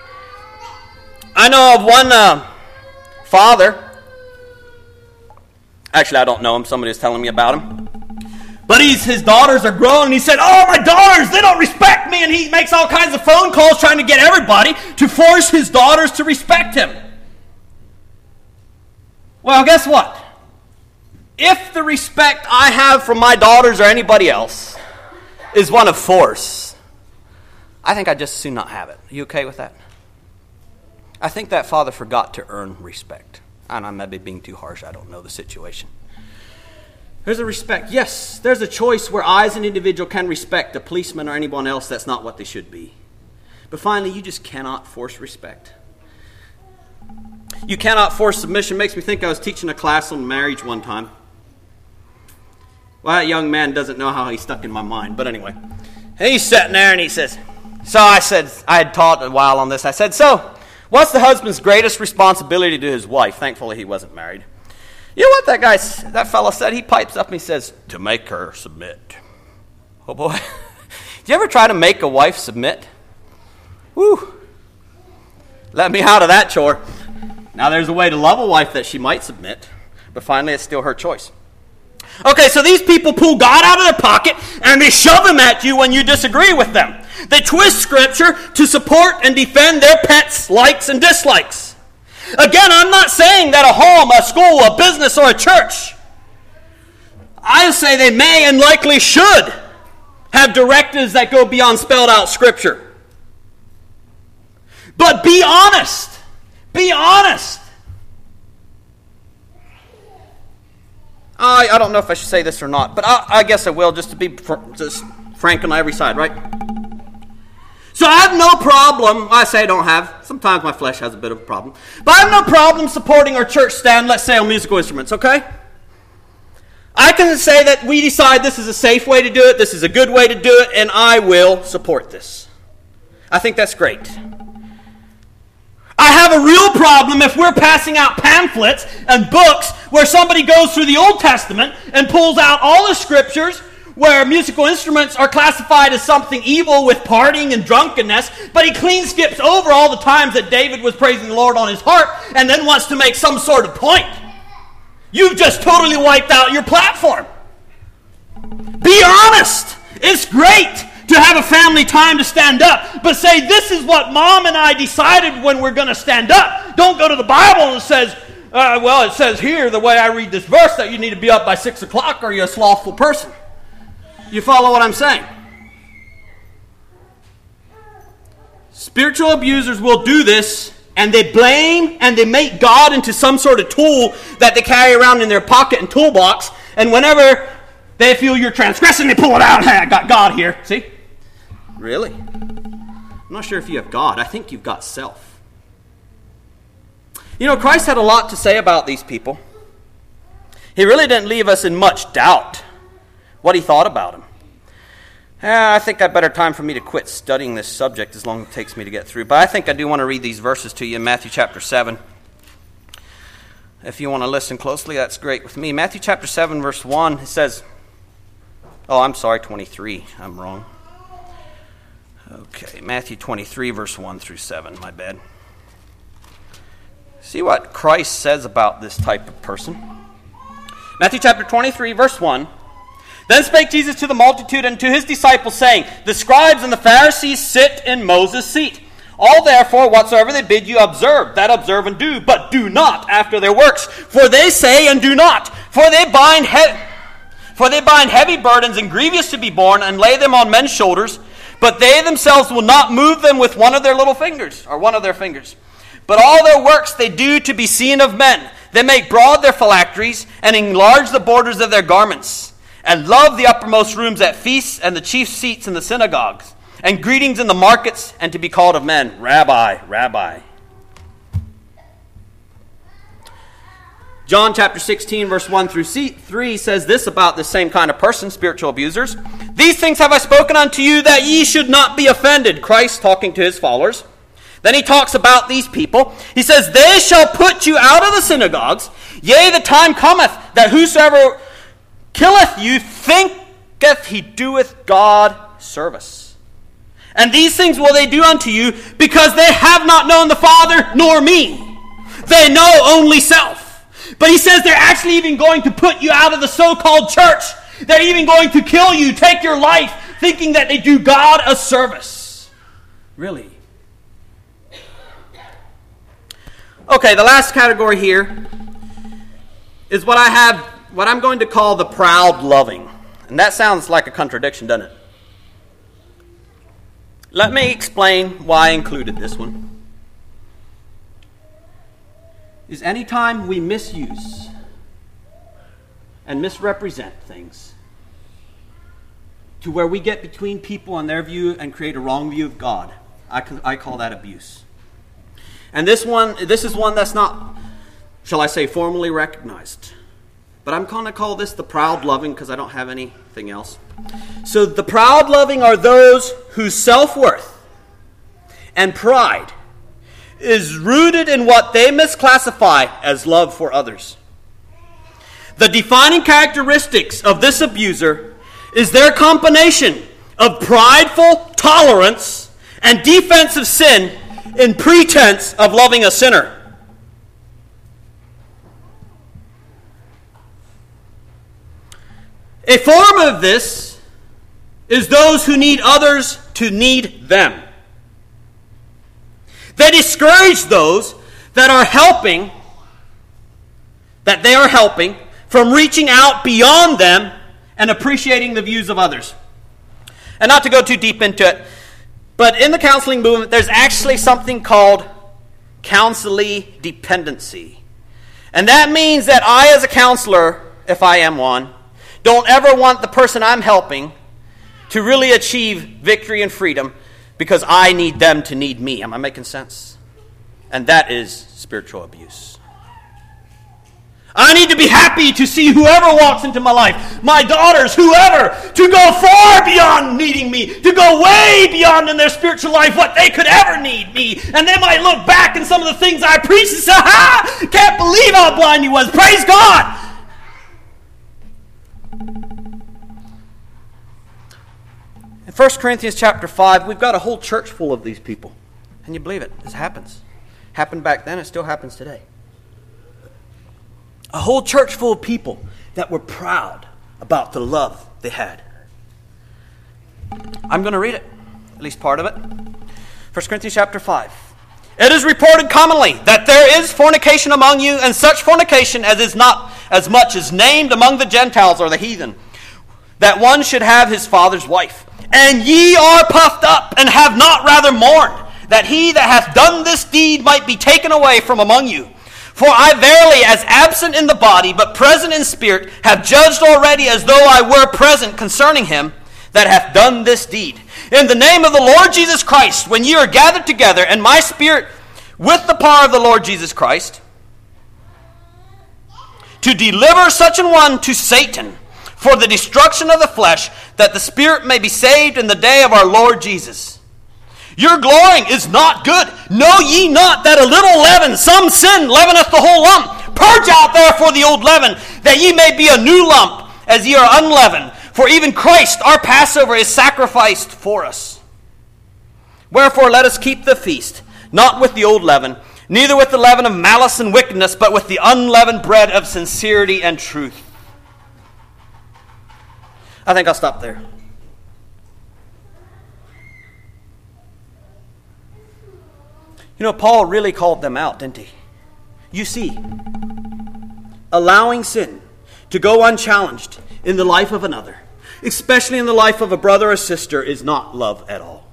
I know of one father. Actually, I don't know him. Somebody was telling me about him. But his daughters are grown, and he said, "Oh, my daughters, they don't respect me." And he makes all kinds of phone calls trying to get everybody to force his daughters to respect him. Well, guess what? If the respect I have from my daughters or anybody else is one of force, I think I'd just as soon not have it. Are you okay with that? I think that father forgot to earn respect. And I may be being too harsh. I don't know the situation. There's a respect. Yes, there's a choice where I as an individual can respect a policeman or anyone else that's not what they should be. But finally, you just cannot force respect. You cannot force submission. Makes me think I was teaching a class on marriage one time. Well, that young man doesn't know how he stuck in my mind. But anyway, and he's sitting there and he says, so I said, I had taught a while on this. I said, so what's the husband's greatest responsibility to his wife? Thankfully, he wasn't married. You know what that fellow said? He pipes up and he says, to make her submit. Oh boy. Did you ever try to make a wife submit? Whew. Let me out of that chore. Now there's a way to love a wife that she might submit, but finally it's still her choice. Okay, so these people pull God out of their pocket and they shove him at you when you disagree with them. They twist Scripture to support and defend their pets' likes and dislikes. Again, I'm not saying that a home, a school, a business, or a church, I say they may and likely should have directives that go beyond spelled out Scripture. But be honest. Be honest. I don't know if I should say this or not, but I guess I will, just to be just frank on every side, right? So I have no problem, I say I don't have, sometimes my flesh has a bit of a problem, but I have no problem supporting our church stand, let's say, on musical instruments, okay? I can say that we decide this is a safe way to do it, this is a good way to do it, and I will support this. I think that's great. I have a real problem if we're passing out pamphlets and books where somebody goes through the Old Testament and pulls out all the Scriptures, where musical instruments are classified as something evil with partying and drunkenness, but he clean skips over all the times that David was praising the Lord on his harp and then wants to make some sort of point. You've just totally wiped out your platform. Be honest. It's great to have a family time to stand up, but say, this is what Mom and I decided when we're going to stand up. Don't go to the Bible and it says, it says here, the way I read this verse, that you need to be up by 6 o'clock or you're a slothful person. You follow what I'm saying? Spiritual abusers will do this, and they blame and they make God into some sort of tool that they carry around in their pocket and toolbox, and whenever they feel you're transgressing, they pull it out. Hey, I got God here. See? Really? I'm not sure if you have God. I think you've got self. You know, Christ had a lot to say about these people. He really didn't leave us in much doubt what he thought about them. I think I'd better time for me to quit studying this subject as long as it takes me to get through. But I think I do want to read these verses to you in Matthew chapter 7. If you want to listen closely, that's great with me. Matthew chapter 7, verse 1, it says, 23. I'm wrong. Okay, Matthew 23, verse 1 through 7, my bad. See what Christ says about this type of person. Matthew chapter 23, verse 1. Then spake Jesus to the multitude and to his disciples, saying, the scribes and the Pharisees sit in Moses' seat. All therefore, whatsoever they bid you observe, that observe and do, but do not after their works. For they say and do not. For they bind heavy burdens and grievous to be borne, and lay them on men's shoulders, but they themselves will not move them with one of their little fingers, or one of their fingers. But all their works they do to be seen of men. They make broad their phylacteries, and enlarge the borders of their garments, and love the uppermost rooms at feasts, and the chief seats in the synagogues, and greetings in the markets, and to be called of men, Rabbi, Rabbi. John chapter 16, verse 1 through 3 says this about the same kind of person, spiritual abusers. These things have I spoken unto you, that ye should not be offended. Christ talking to his followers. Then he talks about these people. He says, they shall put you out of the synagogues. Yea, the time cometh, that whosoever killeth you thinketh he doeth God service. And these things will they do unto you, because they have not known the Father nor me. They know only self. But he says they're actually even going to put you out of the so-called church. They're even going to kill you, take your life, thinking that they do God a service. Really? Okay, the last category here is what I'm going to call the proud loving. And that sounds like a contradiction, doesn't it? Let me explain why I included this one. Is anytime we misuse and misrepresent things to where we get between people and their view and create a wrong view of God, I call that abuse. And this is one that's not, shall I say, formally recognized. But I'm going to call this the proud loving because I don't have anything else. So the proud loving are those whose self-worth and pride is rooted in what they misclassify as love for others. The defining characteristics of this abuser is their combination of prideful tolerance and defensive sin in pretense of loving a sinner. A form of this is those who need others to need them. They discourage those that they are helping from reaching out beyond them and appreciating the views of others. And not to go too deep into it, but in the counseling movement, there's actually something called counselee dependency. And that means that I, as a counselor, if I am one, don't ever want the person I'm helping to really achieve victory and freedom because I need them to need me. Am I making sense? And that is spiritual abuse. I need to be happy to see whoever walks into my life, my daughters, whoever, to go far beyond needing me, to go way beyond in their spiritual life what they could ever need me. And they might look back in some of the things I preach and say, ha! Can't believe how blind he was. Praise God! 1 Corinthians chapter 5, we've got a whole church full of these people. And you believe it, this happens. Happened back then, it still happens today. A whole church full of people that were proud about the love they had. I'm going to read it, at least part of it. 1 Corinthians chapter 5. It is reported commonly that there is fornication among you, and such fornication as is not as much as named among the Gentiles or the heathen, that one should have his father's wife. And ye are puffed up, and have not rather mourned, that he that hath done this deed might be taken away from among you. For I verily, as absent in the body, but present in spirit, have judged already as though I were present concerning him that hath done this deed. In the name of the Lord Jesus Christ, when ye are gathered together, and my spirit with the power of the Lord Jesus Christ, to deliver such an one to Satan for the destruction of the flesh, that the spirit may be saved in the day of our Lord Jesus. Your glorying is not good. Know ye not that a little leaven, some sin, leaveneth the whole lump? Purge out therefore the old leaven, that ye may be a new lump, as ye are unleavened. For even Christ, our Passover, is sacrificed for us. Wherefore let us keep the feast, not with the old leaven, neither with the leaven of malice and wickedness, but with the unleavened bread of sincerity and truth. I think I'll stop there. You know, Paul really called them out, didn't he? You see, allowing sin to go unchallenged in the life of another, especially in the life of a brother or sister, is not love at all.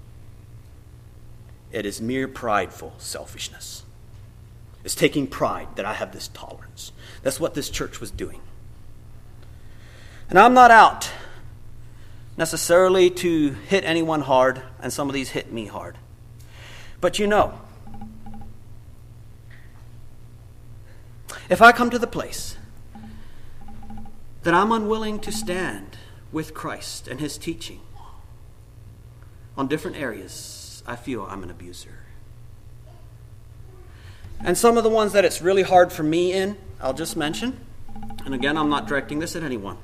It is mere prideful selfishness. It's taking pride that I have this tolerance. That's what this church was doing. And I'm not out necessarily to hit anyone hard, and some of these hit me hard. But you know, if I come to the place that I'm unwilling to stand with Christ and his teaching on different areas, I feel I'm an abuser. And some of the ones that it's really hard for me in, I'll just mention. And again, I'm not directing this at anyone.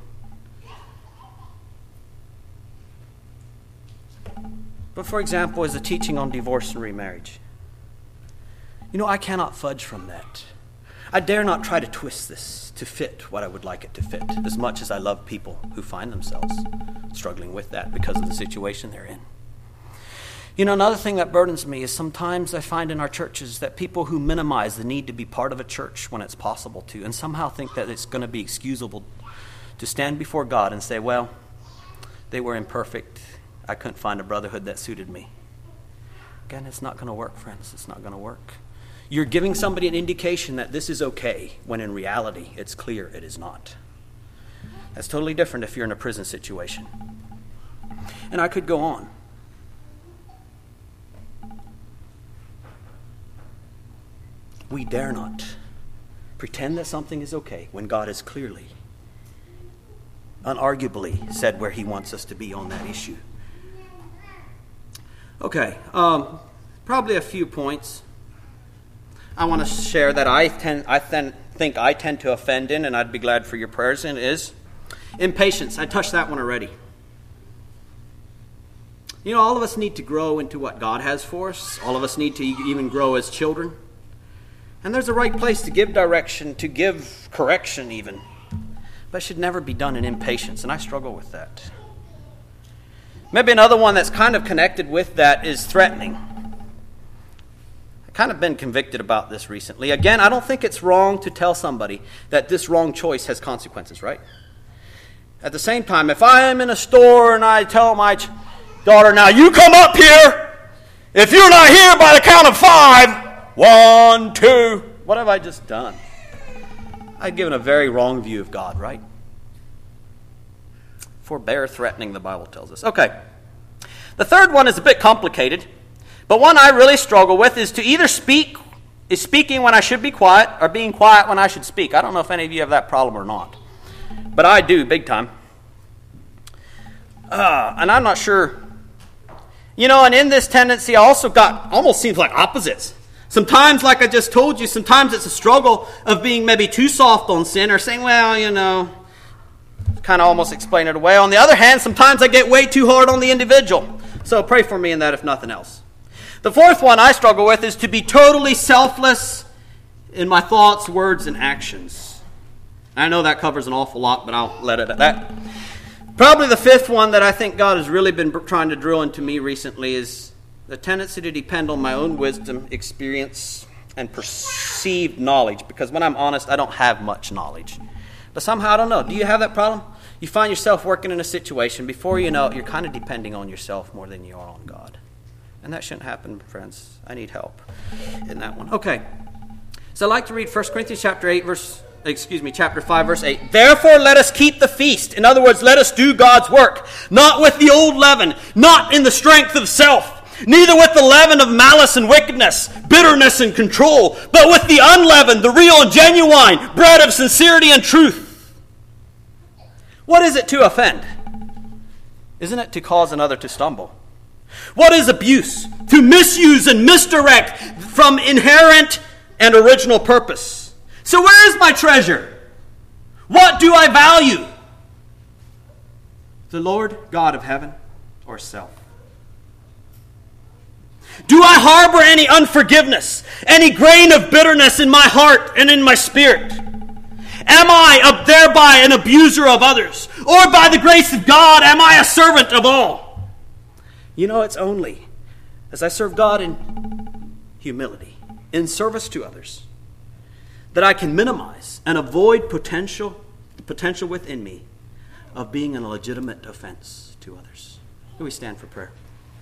But for example, is the teaching on divorce and remarriage. You know, I cannot fudge from that. I dare not try to twist this to fit what I would like it to fit, as much as I love people who find themselves struggling with that because of the situation they're in. You know, another thing that burdens me is sometimes I find in our churches that people who minimize the need to be part of a church when it's possible to, and somehow think that it's going to be excusable to stand before God and say, well, they were imperfect. I couldn't find a brotherhood that suited me. Again, it's not going to work, friends. It's not going to work. You're giving somebody an indication that this is okay, when in reality, it's clear it is not. That's totally different if you're in a prison situation. And I could go on. We dare not pretend that something is okay when God has clearly, unarguably said where he wants us to be on that issue. Okay, probably a few points I want to share that I think I tend to offend in, and I'd be glad for your prayers in, is impatience. I touched that one already. You know, all of us need to grow into what God has for us. All of us need to even grow as children. And there's a right place to give direction, to give correction even. But it should never be done in impatience, and I struggle with that. Maybe another one that's kind of connected with that is threatening. I've kind of been convicted about this recently. Again, I don't think it's wrong to tell somebody that this wrong choice has consequences, right? At the same time, if I am in a store and I tell my daughter, now you come up here. If you're not here by the count of 5, 1, 2, what have I just done? I've given a very wrong view of God, right? Forbear threatening, the Bible tells us. Okay. The third one is a bit complicated, but one I really struggle with is to either speaking when I should be quiet, or being quiet when I should speak. I don't know if any of you have that problem or not, but I do, big time. And I'm not sure. You know, and in this tendency, I also got, almost seems like opposites. Sometimes, like I just told you, sometimes it's a struggle of being maybe too soft on sin, or saying, well, you know, kind of almost explain it away. On the other hand, sometimes I get way too hard on the individual. So pray for me in that if nothing else. The fourth one I struggle with is to be totally selfless in my thoughts, words, and actions. I know that covers an awful lot, but I'll let it at that. Probably the fifth one that I think God has really been trying to drill into me recently is the tendency to depend on my own wisdom, experience, and perceived knowledge. Because when I'm honest, I don't have much knowledge. But somehow, I don't know. Do you have that problem? You find yourself working in a situation, before you know it, you're kind of depending on yourself more than you are on God. And that shouldn't happen, friends. I need help in that one. Okay. So I'd like to read 1 Corinthians chapter 5, verse 8. Therefore, let us keep the feast. In other words, let us do God's work. Not with the old leaven, not in the strength of self, neither with the leaven of malice and wickedness, bitterness and control, but with the unleavened, the real and genuine bread of sincerity and truth. What is it to offend? Isn't it to cause another to stumble? What is abuse? To misuse and misdirect from inherent and original purpose. So where is my treasure? What do I value? The Lord God of heaven or self? Do I harbor any unforgiveness, any grain of bitterness in my heart and in my spirit? Am I thereby an abuser of others? Or by the grace of God, am I a servant of all? You know, it's only as I serve God in humility, in service to others, that I can minimize and avoid the potential within me of being a legitimate offense to others. Can we stand for prayer?